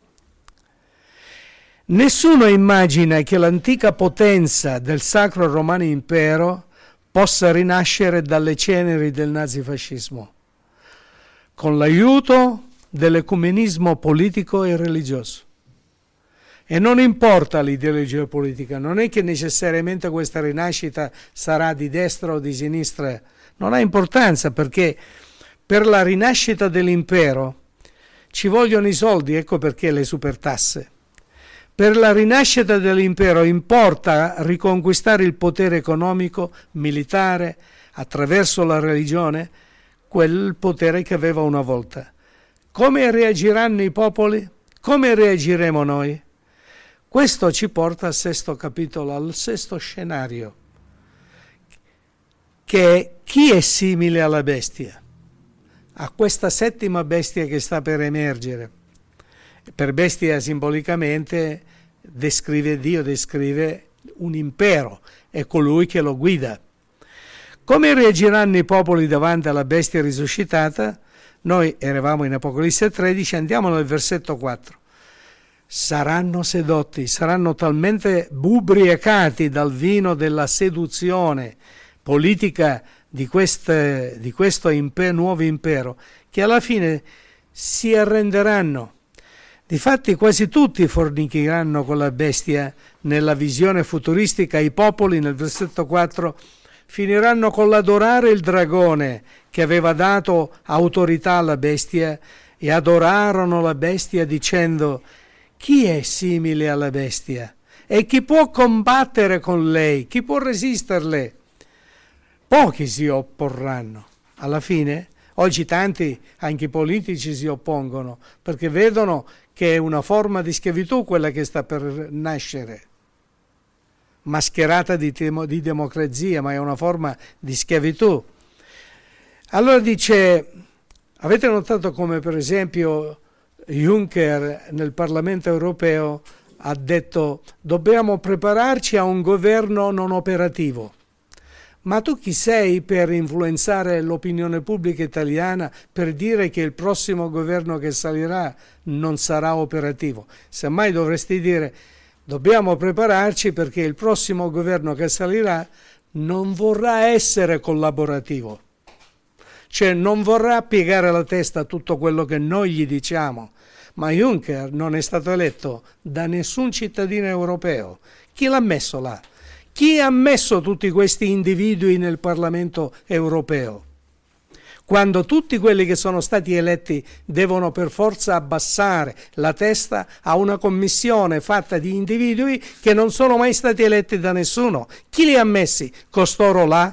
Nessuno immagina che l'antica potenza del Sacro Romano Impero possa rinascere dalle ceneri del nazifascismo, con l'aiuto dell'ecumenismo politico e religioso. E non importa l'ideologia politica, non è che necessariamente questa rinascita sarà di destra o di sinistra, non ha importanza, perché per la rinascita dell'impero ci vogliono i soldi, ecco perché le supertasse. Per la rinascita dell'impero importa riconquistare il potere economico, militare, attraverso la religione, quel potere che aveva una volta. Come reagiranno i popoli? Come reagiremo noi? Questo ci porta al sesto capitolo, al sesto scenario, che è chi è simile alla bestia, a questa settima bestia che sta per emergere. Per bestia simbolicamente descrive Dio, descrive un impero, è colui che lo guida. Come reagiranno i popoli davanti alla bestia risuscitata? Noi eravamo in Apocalisse tredici, andiamo nel versetto quattro. Saranno sedotti, saranno talmente ubriacati dal vino della seduzione politica di, queste, di questo imper, nuovo impero, che alla fine si arrenderanno. Difatti quasi tutti fornicheranno con la bestia. Nella visione futuristica i popoli, nel versetto quattro, finiranno con l'adorare il dragone che aveva dato autorità alla bestia, e adorarono la bestia dicendo: chi è simile alla bestia? E chi può combattere con lei? Chi può resisterle? Pochi si opporranno. Alla fine, oggi tanti, anche i politici, si oppongono perché vedono che è una forma di schiavitù quella che sta per nascere, mascherata di, temo, di democrazia, ma è una forma di schiavitù. Allora dice, avete notato come per esempio Juncker nel Parlamento europeo ha detto: dobbiamo prepararci a un governo non operativo. Ma tu chi sei per influenzare l'opinione pubblica italiana, per dire che il prossimo governo che salirà non sarà operativo? Semmai dovresti dire: dobbiamo prepararci perché il prossimo governo che salirà non vorrà essere collaborativo, cioè non vorrà piegare la testa a tutto quello che noi gli diciamo. Ma Juncker non è stato eletto da nessun cittadino europeo. Chi l'ha messo là? Chi ha messo tutti questi individui nel Parlamento europeo? Quando tutti quelli che sono stati eletti devono per forza abbassare la testa a una commissione fatta di individui che non sono mai stati eletti da nessuno. Chi li ha messi costoro là?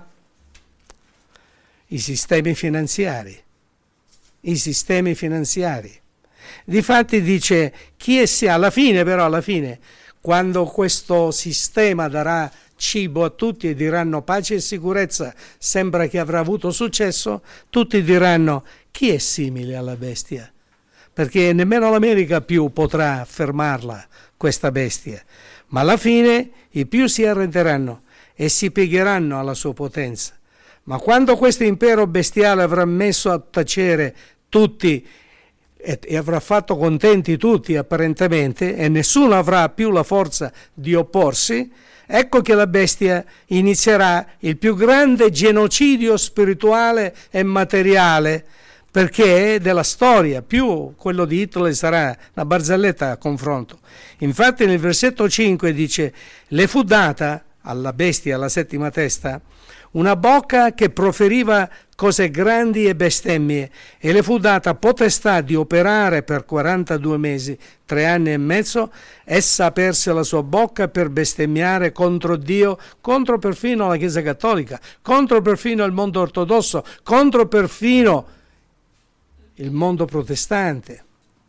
I sistemi finanziari. I sistemi finanziari. Difatti dice, chi è sia, alla fine però, alla fine, quando questo sistema darà cibo a tutti e diranno pace e sicurezza, sembra che avrà avuto successo, tutti diranno: chi è simile alla bestia? Perché nemmeno l'America più potrà fermarla, questa bestia. Ma alla fine i più si arrenderanno e si piegheranno alla sua potenza. Ma quando questo impero bestiale avrà messo a tacere tutti e avrà fatto contenti tutti apparentemente, e nessuno avrà più la forza di opporsi, ecco che la bestia inizierà il più grande genocidio spirituale e materiale, perché della storia, più quello di Hitler sarà una barzelletta a confronto. Infatti nel versetto cinque dice: le fu data alla bestia, alla settima testa, una bocca che proferiva cose grandi e bestemmie, e le fu data potestà di operare per quarantadue mesi, tre anni e mezzo. Essa aperse la sua bocca per bestemmiare contro Dio, contro perfino la Chiesa Cattolica, contro perfino il mondo ortodosso, contro perfino il mondo protestante.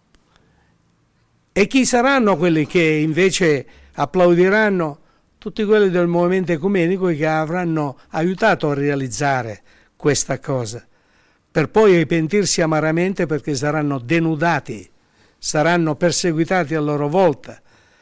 E chi saranno quelli che invece applaudiranno? Tutti quelli del movimento ecumenico che avranno aiutato a realizzare questa cosa, per poi ripentirsi amaramente perché saranno denudati, saranno perseguitati a loro volta.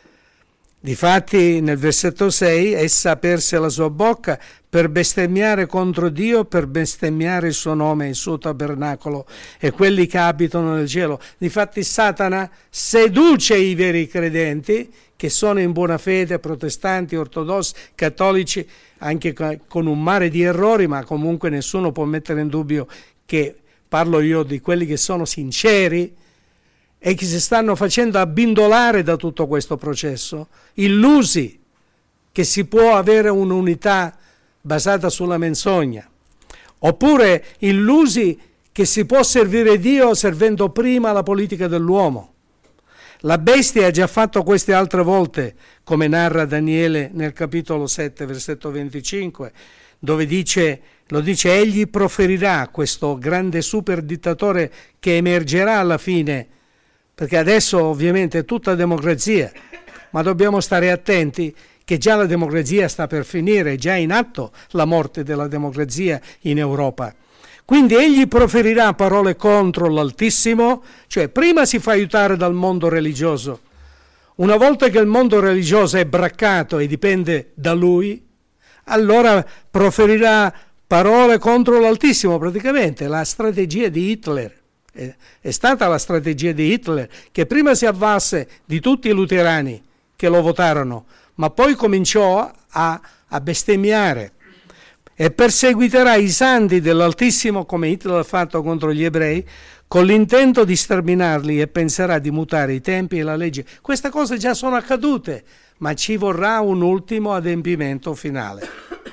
Difatti nel versetto sei, essa aperse la sua bocca per bestemmiare contro Dio, per bestemmiare il suo nome, il suo tabernacolo e quelli che abitano nel cielo. Difatti Satana seduce i veri credenti, che sono in buona fede, protestanti, ortodossi, cattolici, anche con un mare di errori, ma comunque nessuno può mettere in dubbio che parlo io di quelli che sono sinceri e che si stanno facendo abbindolare da tutto questo processo, illusi che si può avere un'unità basata sulla menzogna, oppure illusi che si può servire Dio servendo prima la politica dell'uomo. La bestia ha già fatto queste altre volte, come narra Daniele nel capitolo sette, versetto venticinque, dove dice, lo dice, egli proferirà, questo grande super dittatore che emergerà alla fine, perché adesso ovviamente è tutta democrazia, ma dobbiamo stare attenti che già la democrazia sta per finire, è già in atto la morte della democrazia in Europa. Quindi egli proferirà parole contro l'Altissimo, cioè prima si fa aiutare dal mondo religioso. Una volta che il mondo religioso è braccato e dipende da lui, allora proferirà parole contro l'Altissimo, praticamente la strategia di Hitler. È, è stata la strategia di Hitler, che prima si avvalse di tutti i luterani che lo votarono, ma poi cominciò a, a bestemmiare. E perseguiterà i santi dell'Altissimo, come Hitler ha fatto contro gli ebrei, con l'intento di sterminarli, e penserà di mutare i tempi e la legge. Queste cose già sono accadute, ma ci vorrà un ultimo adempimento finale.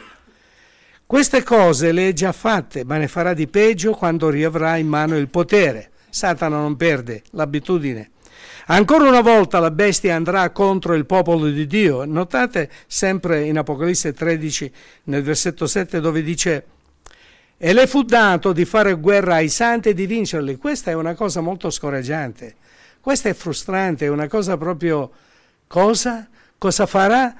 Queste cose le ha già fatte, ma ne farà di peggio quando riavrà in mano il potere. Satana non perde l'abitudine. Ancora una volta la bestia andrà contro il popolo di Dio. Notate sempre in Apocalisse tredici, nel versetto sette, dove dice: e le fu dato di fare guerra ai santi e di vincerli. Questa è una cosa molto scoraggiante. Questa è frustrante, è una cosa proprio... Cosa? Cosa farà?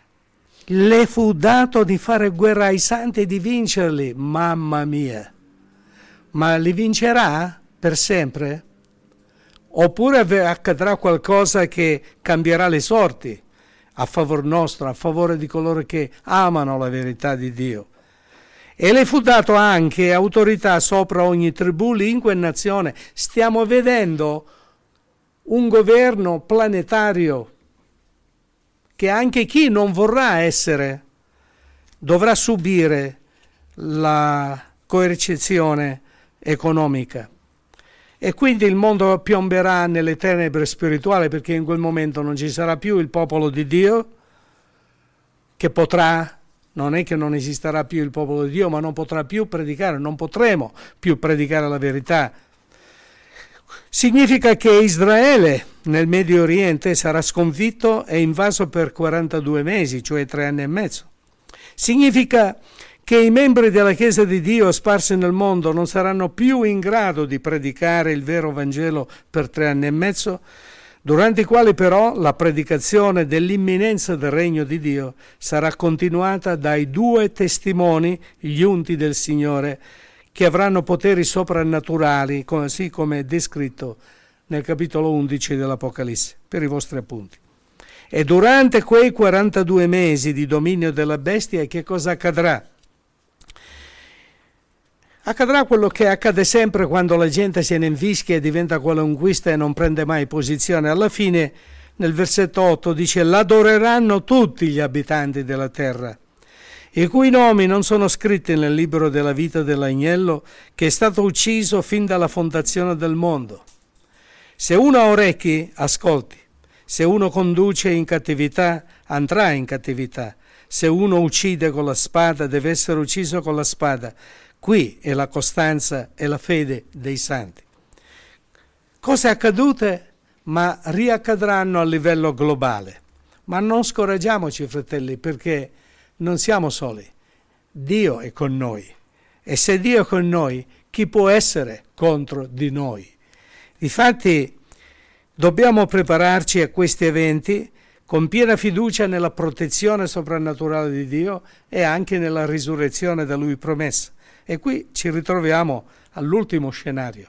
Le fu dato di fare guerra ai santi e di vincerli. Mamma mia! Ma li vincerà per sempre? Oppure accadrà qualcosa che cambierà le sorti a favore nostro, a favore di coloro che amano la verità di Dio. E le fu dato anche autorità sopra ogni tribù, lingua e nazione. Stiamo vedendo un governo planetario che anche chi non vorrà essere dovrà subire la coercizione economica. E quindi il mondo piomberà nelle tenebre spirituali, perché in quel momento non ci sarà più il popolo di Dio che potrà, non è che non esisterà più il popolo di Dio, ma non potrà più predicare, non potremo più predicare la verità. Significa che Israele nel Medio Oriente sarà sconfitto e invaso per quarantadue mesi, cioè tre anni e mezzo. Significa che i membri della Chiesa di Dio sparsi nel mondo non saranno più in grado di predicare il vero Vangelo per tre anni e mezzo, durante i quali però la predicazione dell'imminenza del regno di Dio sarà continuata dai due testimoni, gli unti del Signore, che avranno poteri soprannaturali, così come è descritto nel capitolo undici dell'Apocalisse, per i vostri appunti. E durante quei quarantadue mesi di dominio della bestia, che cosa accadrà? Accadrà quello che accade sempre quando la gente se ne infischia e diventa qualunquista e non prende mai posizione. Alla fine, nel versetto otto, dice: l'adoreranno tutti gli abitanti della terra, i cui nomi non sono scritti nel libro della vita dell'agnello che è stato ucciso fin dalla fondazione del mondo. Se uno ha orecchi, ascolti. Se uno conduce in cattività, andrà in cattività. se uno uccide con la spada deve essere ucciso con la spada. Qui è la costanza e la fede dei santi. Cose accadute, ma riaccadranno a livello globale. Ma non scoraggiamoci, fratelli, perché non siamo soli. Dio è con noi. E se Dio è con noi, chi può essere contro di noi? Difatti, dobbiamo prepararci a questi eventi con piena fiducia nella protezione soprannaturale di Dio e anche nella risurrezione da Lui promessa. E qui ci ritroviamo all'ultimo scenario.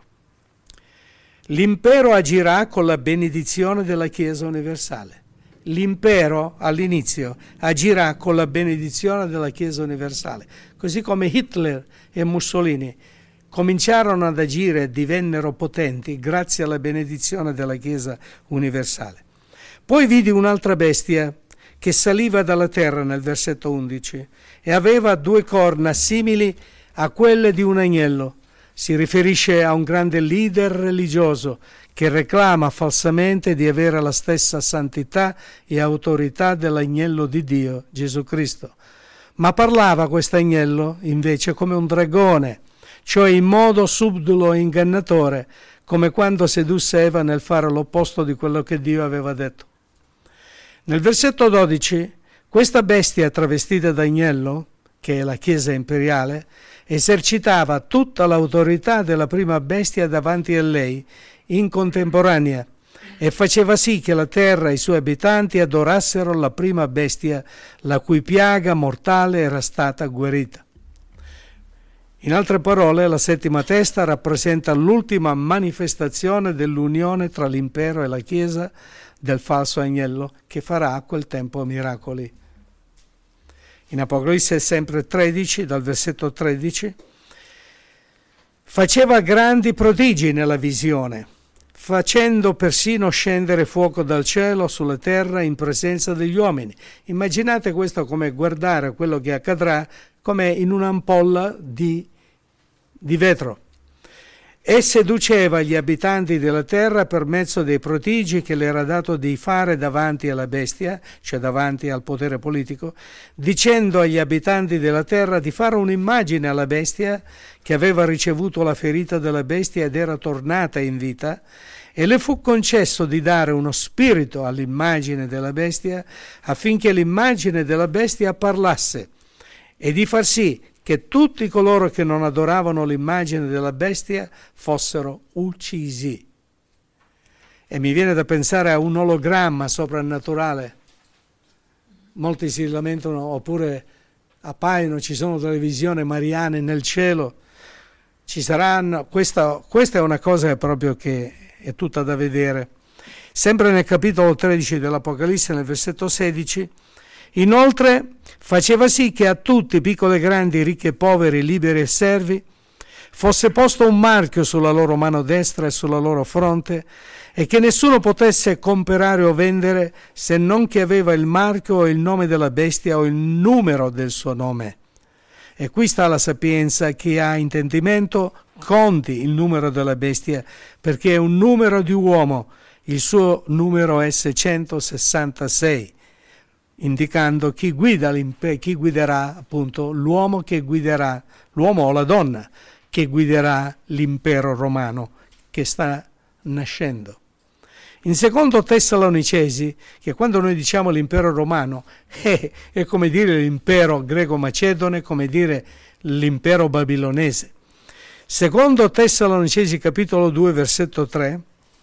L'impero agirà con la benedizione della Chiesa universale. L'impero all'inizio agirà con la benedizione della Chiesa universale, così come Hitler e Mussolini cominciarono ad agire e divennero potenti grazie alla benedizione della Chiesa universale. Poi vidi un'altra bestia che saliva dalla terra nel versetto undici e aveva due corna simili a quelle di un agnello. Si riferisce a un grande leader religioso che reclama falsamente di avere la stessa santità e autorità dell'agnello di Dio, Gesù Cristo. Ma parlava quest'agnello invece come un dragone, cioè in modo subdolo e ingannatore, come quando sedusse Eva nel fare l'opposto di quello che Dio aveva detto. Nel versetto dodici, questa bestia travestita d'agnello, che è la Chiesa imperiale, esercitava tutta l'autorità della prima bestia davanti a lei in contemporanea e faceva sì che la terra e i suoi abitanti adorassero la prima bestia, la cui piaga mortale era stata guarita. In altre parole, la settima testa rappresenta l'ultima manifestazione dell'unione tra l'impero e la Chiesa del falso agnello, che farà a quel tempo miracoli. In Apocalisse sempre tredici, dal versetto tredici, faceva grandi prodigi nella visione, facendo persino scendere fuoco dal cielo sulla terra in presenza degli uomini. Immaginate questo come guardare quello che accadrà come in un'ampolla di, di vetro. E seduceva gli abitanti della terra per mezzo dei prodigi che le era dato di fare davanti alla bestia, cioè davanti al potere politico, dicendo agli abitanti della terra di fare un'immagine alla bestia che aveva ricevuto la ferita della bestia ed era tornata in vita, e le fu concesso di dare uno spirito all'immagine della bestia affinché l'immagine della bestia parlasse e di far sì che tutti coloro che non adoravano l'immagine della bestia fossero uccisi. E mi viene da pensare a un ologramma soprannaturale. Molti si lamentano, oppure appaiono, ci sono delle visioni mariane nel cielo. Ci saranno, questa, questa è una cosa proprio che è tutta da vedere. Sempre nel capitolo tredici dell'Apocalisse, nel versetto sedici, inoltre faceva sì che a tutti, piccoli e grandi, ricchi e poveri, liberi e servi, fosse posto un marchio sulla loro mano destra e sulla loro fronte, e che nessuno potesse comprare o vendere se non che aveva il marchio o il nome della bestia o il numero del suo nome. E qui sta la sapienza: chi ha intendimento conti il numero della bestia, perché è un numero di uomo, il suo numero è seicentosessantasei. Indicando chi guida chi guiderà, appunto, l'uomo che guiderà, l'uomo o la donna che guiderà l'impero romano che sta nascendo. In secondo Tessalonicesi, che quando noi diciamo l'impero romano è, è come dire l'impero greco-macedone, come dire l'impero babilonese. Secondo Tessalonicesi capitolo due versetto tre,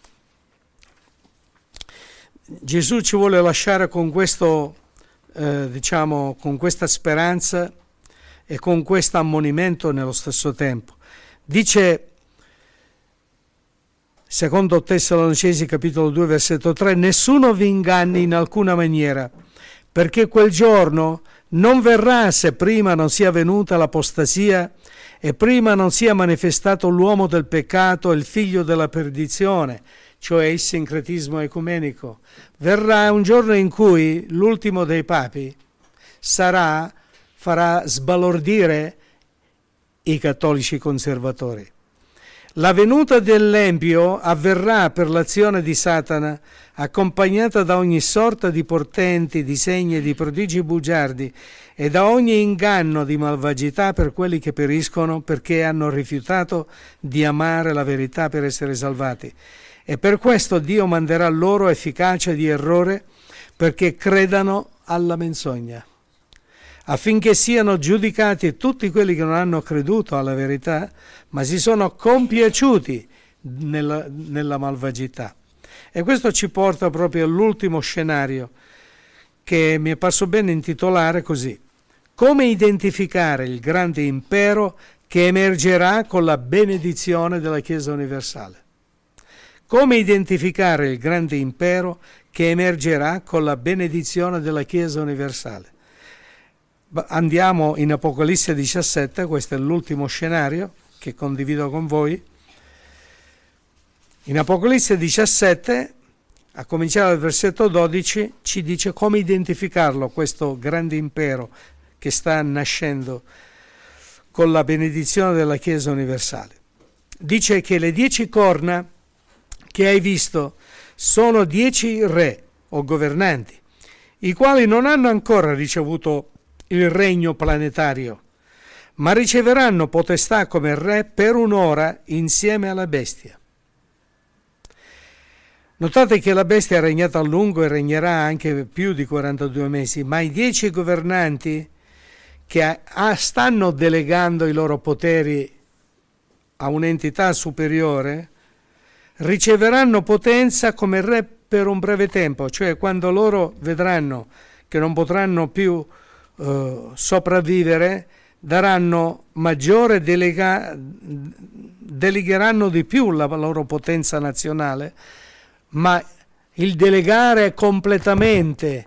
Gesù ci vuole lasciare con questo Eh, diciamo con questa speranza e con questo ammonimento nello stesso tempo. Dice, secondo Tessalonicesi capitolo due versetto tre, nessuno vi inganni in alcuna maniera, perché quel giorno non verrà se prima non sia venuta l'apostasia e prima non sia manifestato l'uomo del peccato, il figlio della perdizione, cioè il sincretismo ecumenico. Verrà un giorno in cui l'ultimo dei papi sarà, farà sbalordire i cattolici conservatori. La venuta dell'empio avverrà per l'azione di Satana, accompagnata da ogni sorta di portenti, di segni e di prodigi bugiardi e da ogni inganno di malvagità per quelli che periscono perché hanno rifiutato di amare la verità per essere salvati. E per questo Dio manderà loro efficacia di errore perché credano alla menzogna, affinché siano giudicati tutti quelli che non hanno creduto alla verità, ma si sono compiaciuti nella, nella malvagità. E questo ci porta proprio all'ultimo scenario, che mi è parso bene intitolare così: come identificare il grande impero che emergerà con la benedizione della Chiesa universale. Come identificare il grande impero che emergerà con la benedizione della Chiesa universale. Andiamo in Apocalisse diciassette, questo è l'ultimo scenario che condivido con voi. In Apocalisse diciassette, a cominciare dal versetto dodici, ci dice come identificarlo, questo grande impero che sta nascendo con la benedizione della Chiesa universale. Dice che le dieci corna che hai visto sono dieci re o governanti, i quali non hanno ancora ricevuto il regno planetario, ma riceveranno potestà come re per un'ora insieme alla bestia. Notate che la bestia ha regnato a lungo e regnerà anche più di quarantadue mesi, ma i dieci governanti che stanno delegando i loro poteri a un'entità superiore riceveranno potenza come re per un breve tempo, cioè quando loro vedranno che non potranno più eh, sopravvivere, daranno maggiore delega, delegheranno di più la loro potenza nazionale, ma il delegare completamente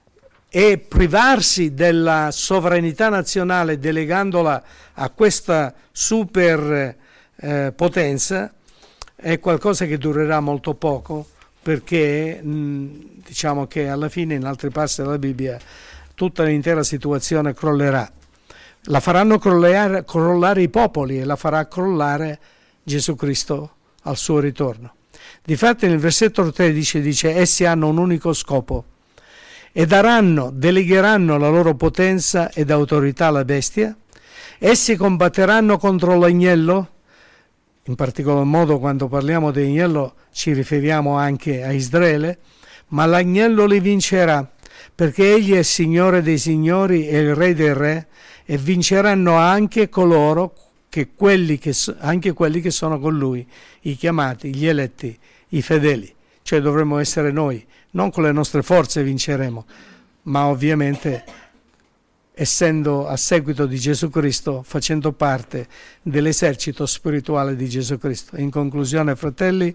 e privarsi della sovranità nazionale delegandola a questa super eh, potenza è qualcosa che durerà molto poco, perché mh, diciamo che alla fine in altri passi della Bibbia tutta l'intera situazione crollerà. La faranno crollare, crollare i popoli e la farà crollare Gesù Cristo al suo ritorno. Difatti nel versetto tredici dice: essi hanno un unico scopo e daranno, delegheranno la loro potenza ed autorità alla bestia. Essi combatteranno contro l'agnello. In particolar modo quando parliamo di agnello ci riferiamo anche a Israele, ma l'agnello li vincerà, perché egli è il Signore dei signori e il Re dei re, e vinceranno anche coloro che quelli che anche quelli che sono con lui, i chiamati, gli eletti, i fedeli. Cioè dovremmo essere noi, non con le nostre forze vinceremo, ma ovviamente essendo a seguito di Gesù Cristo, facendo parte dell'esercito spirituale di Gesù Cristo. In conclusione, fratelli,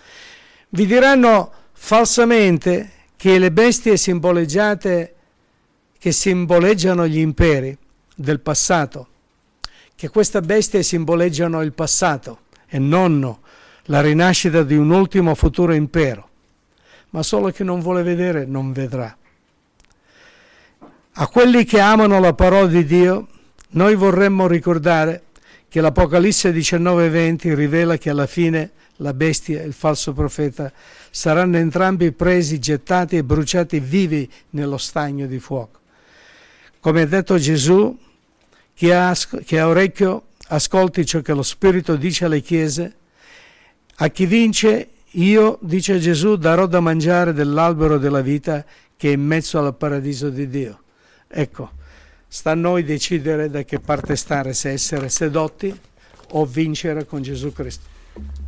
vi diranno falsamente che le bestie simboleggiate, che simboleggiano gli imperi del passato, che queste bestie simboleggiano il passato e non la rinascita di un ultimo futuro impero, ma solo chi non vuole vedere non vedrà. A quelli che amano la parola di Dio, noi vorremmo ricordare che l'Apocalisse diciannove venti rivela che alla fine la bestia e il falso profeta saranno entrambi presi, gettati e bruciati vivi nello stagno di fuoco. Come ha detto Gesù, chi ha, chi ha orecchio ascolti ciò che lo Spirito dice alle chiese. A chi vince, io, dice Gesù, darò da mangiare dell'albero della vita che è in mezzo al paradiso di Dio. Ecco, sta a noi decidere da che parte stare, se essere sedotti o vincere con Gesù Cristo.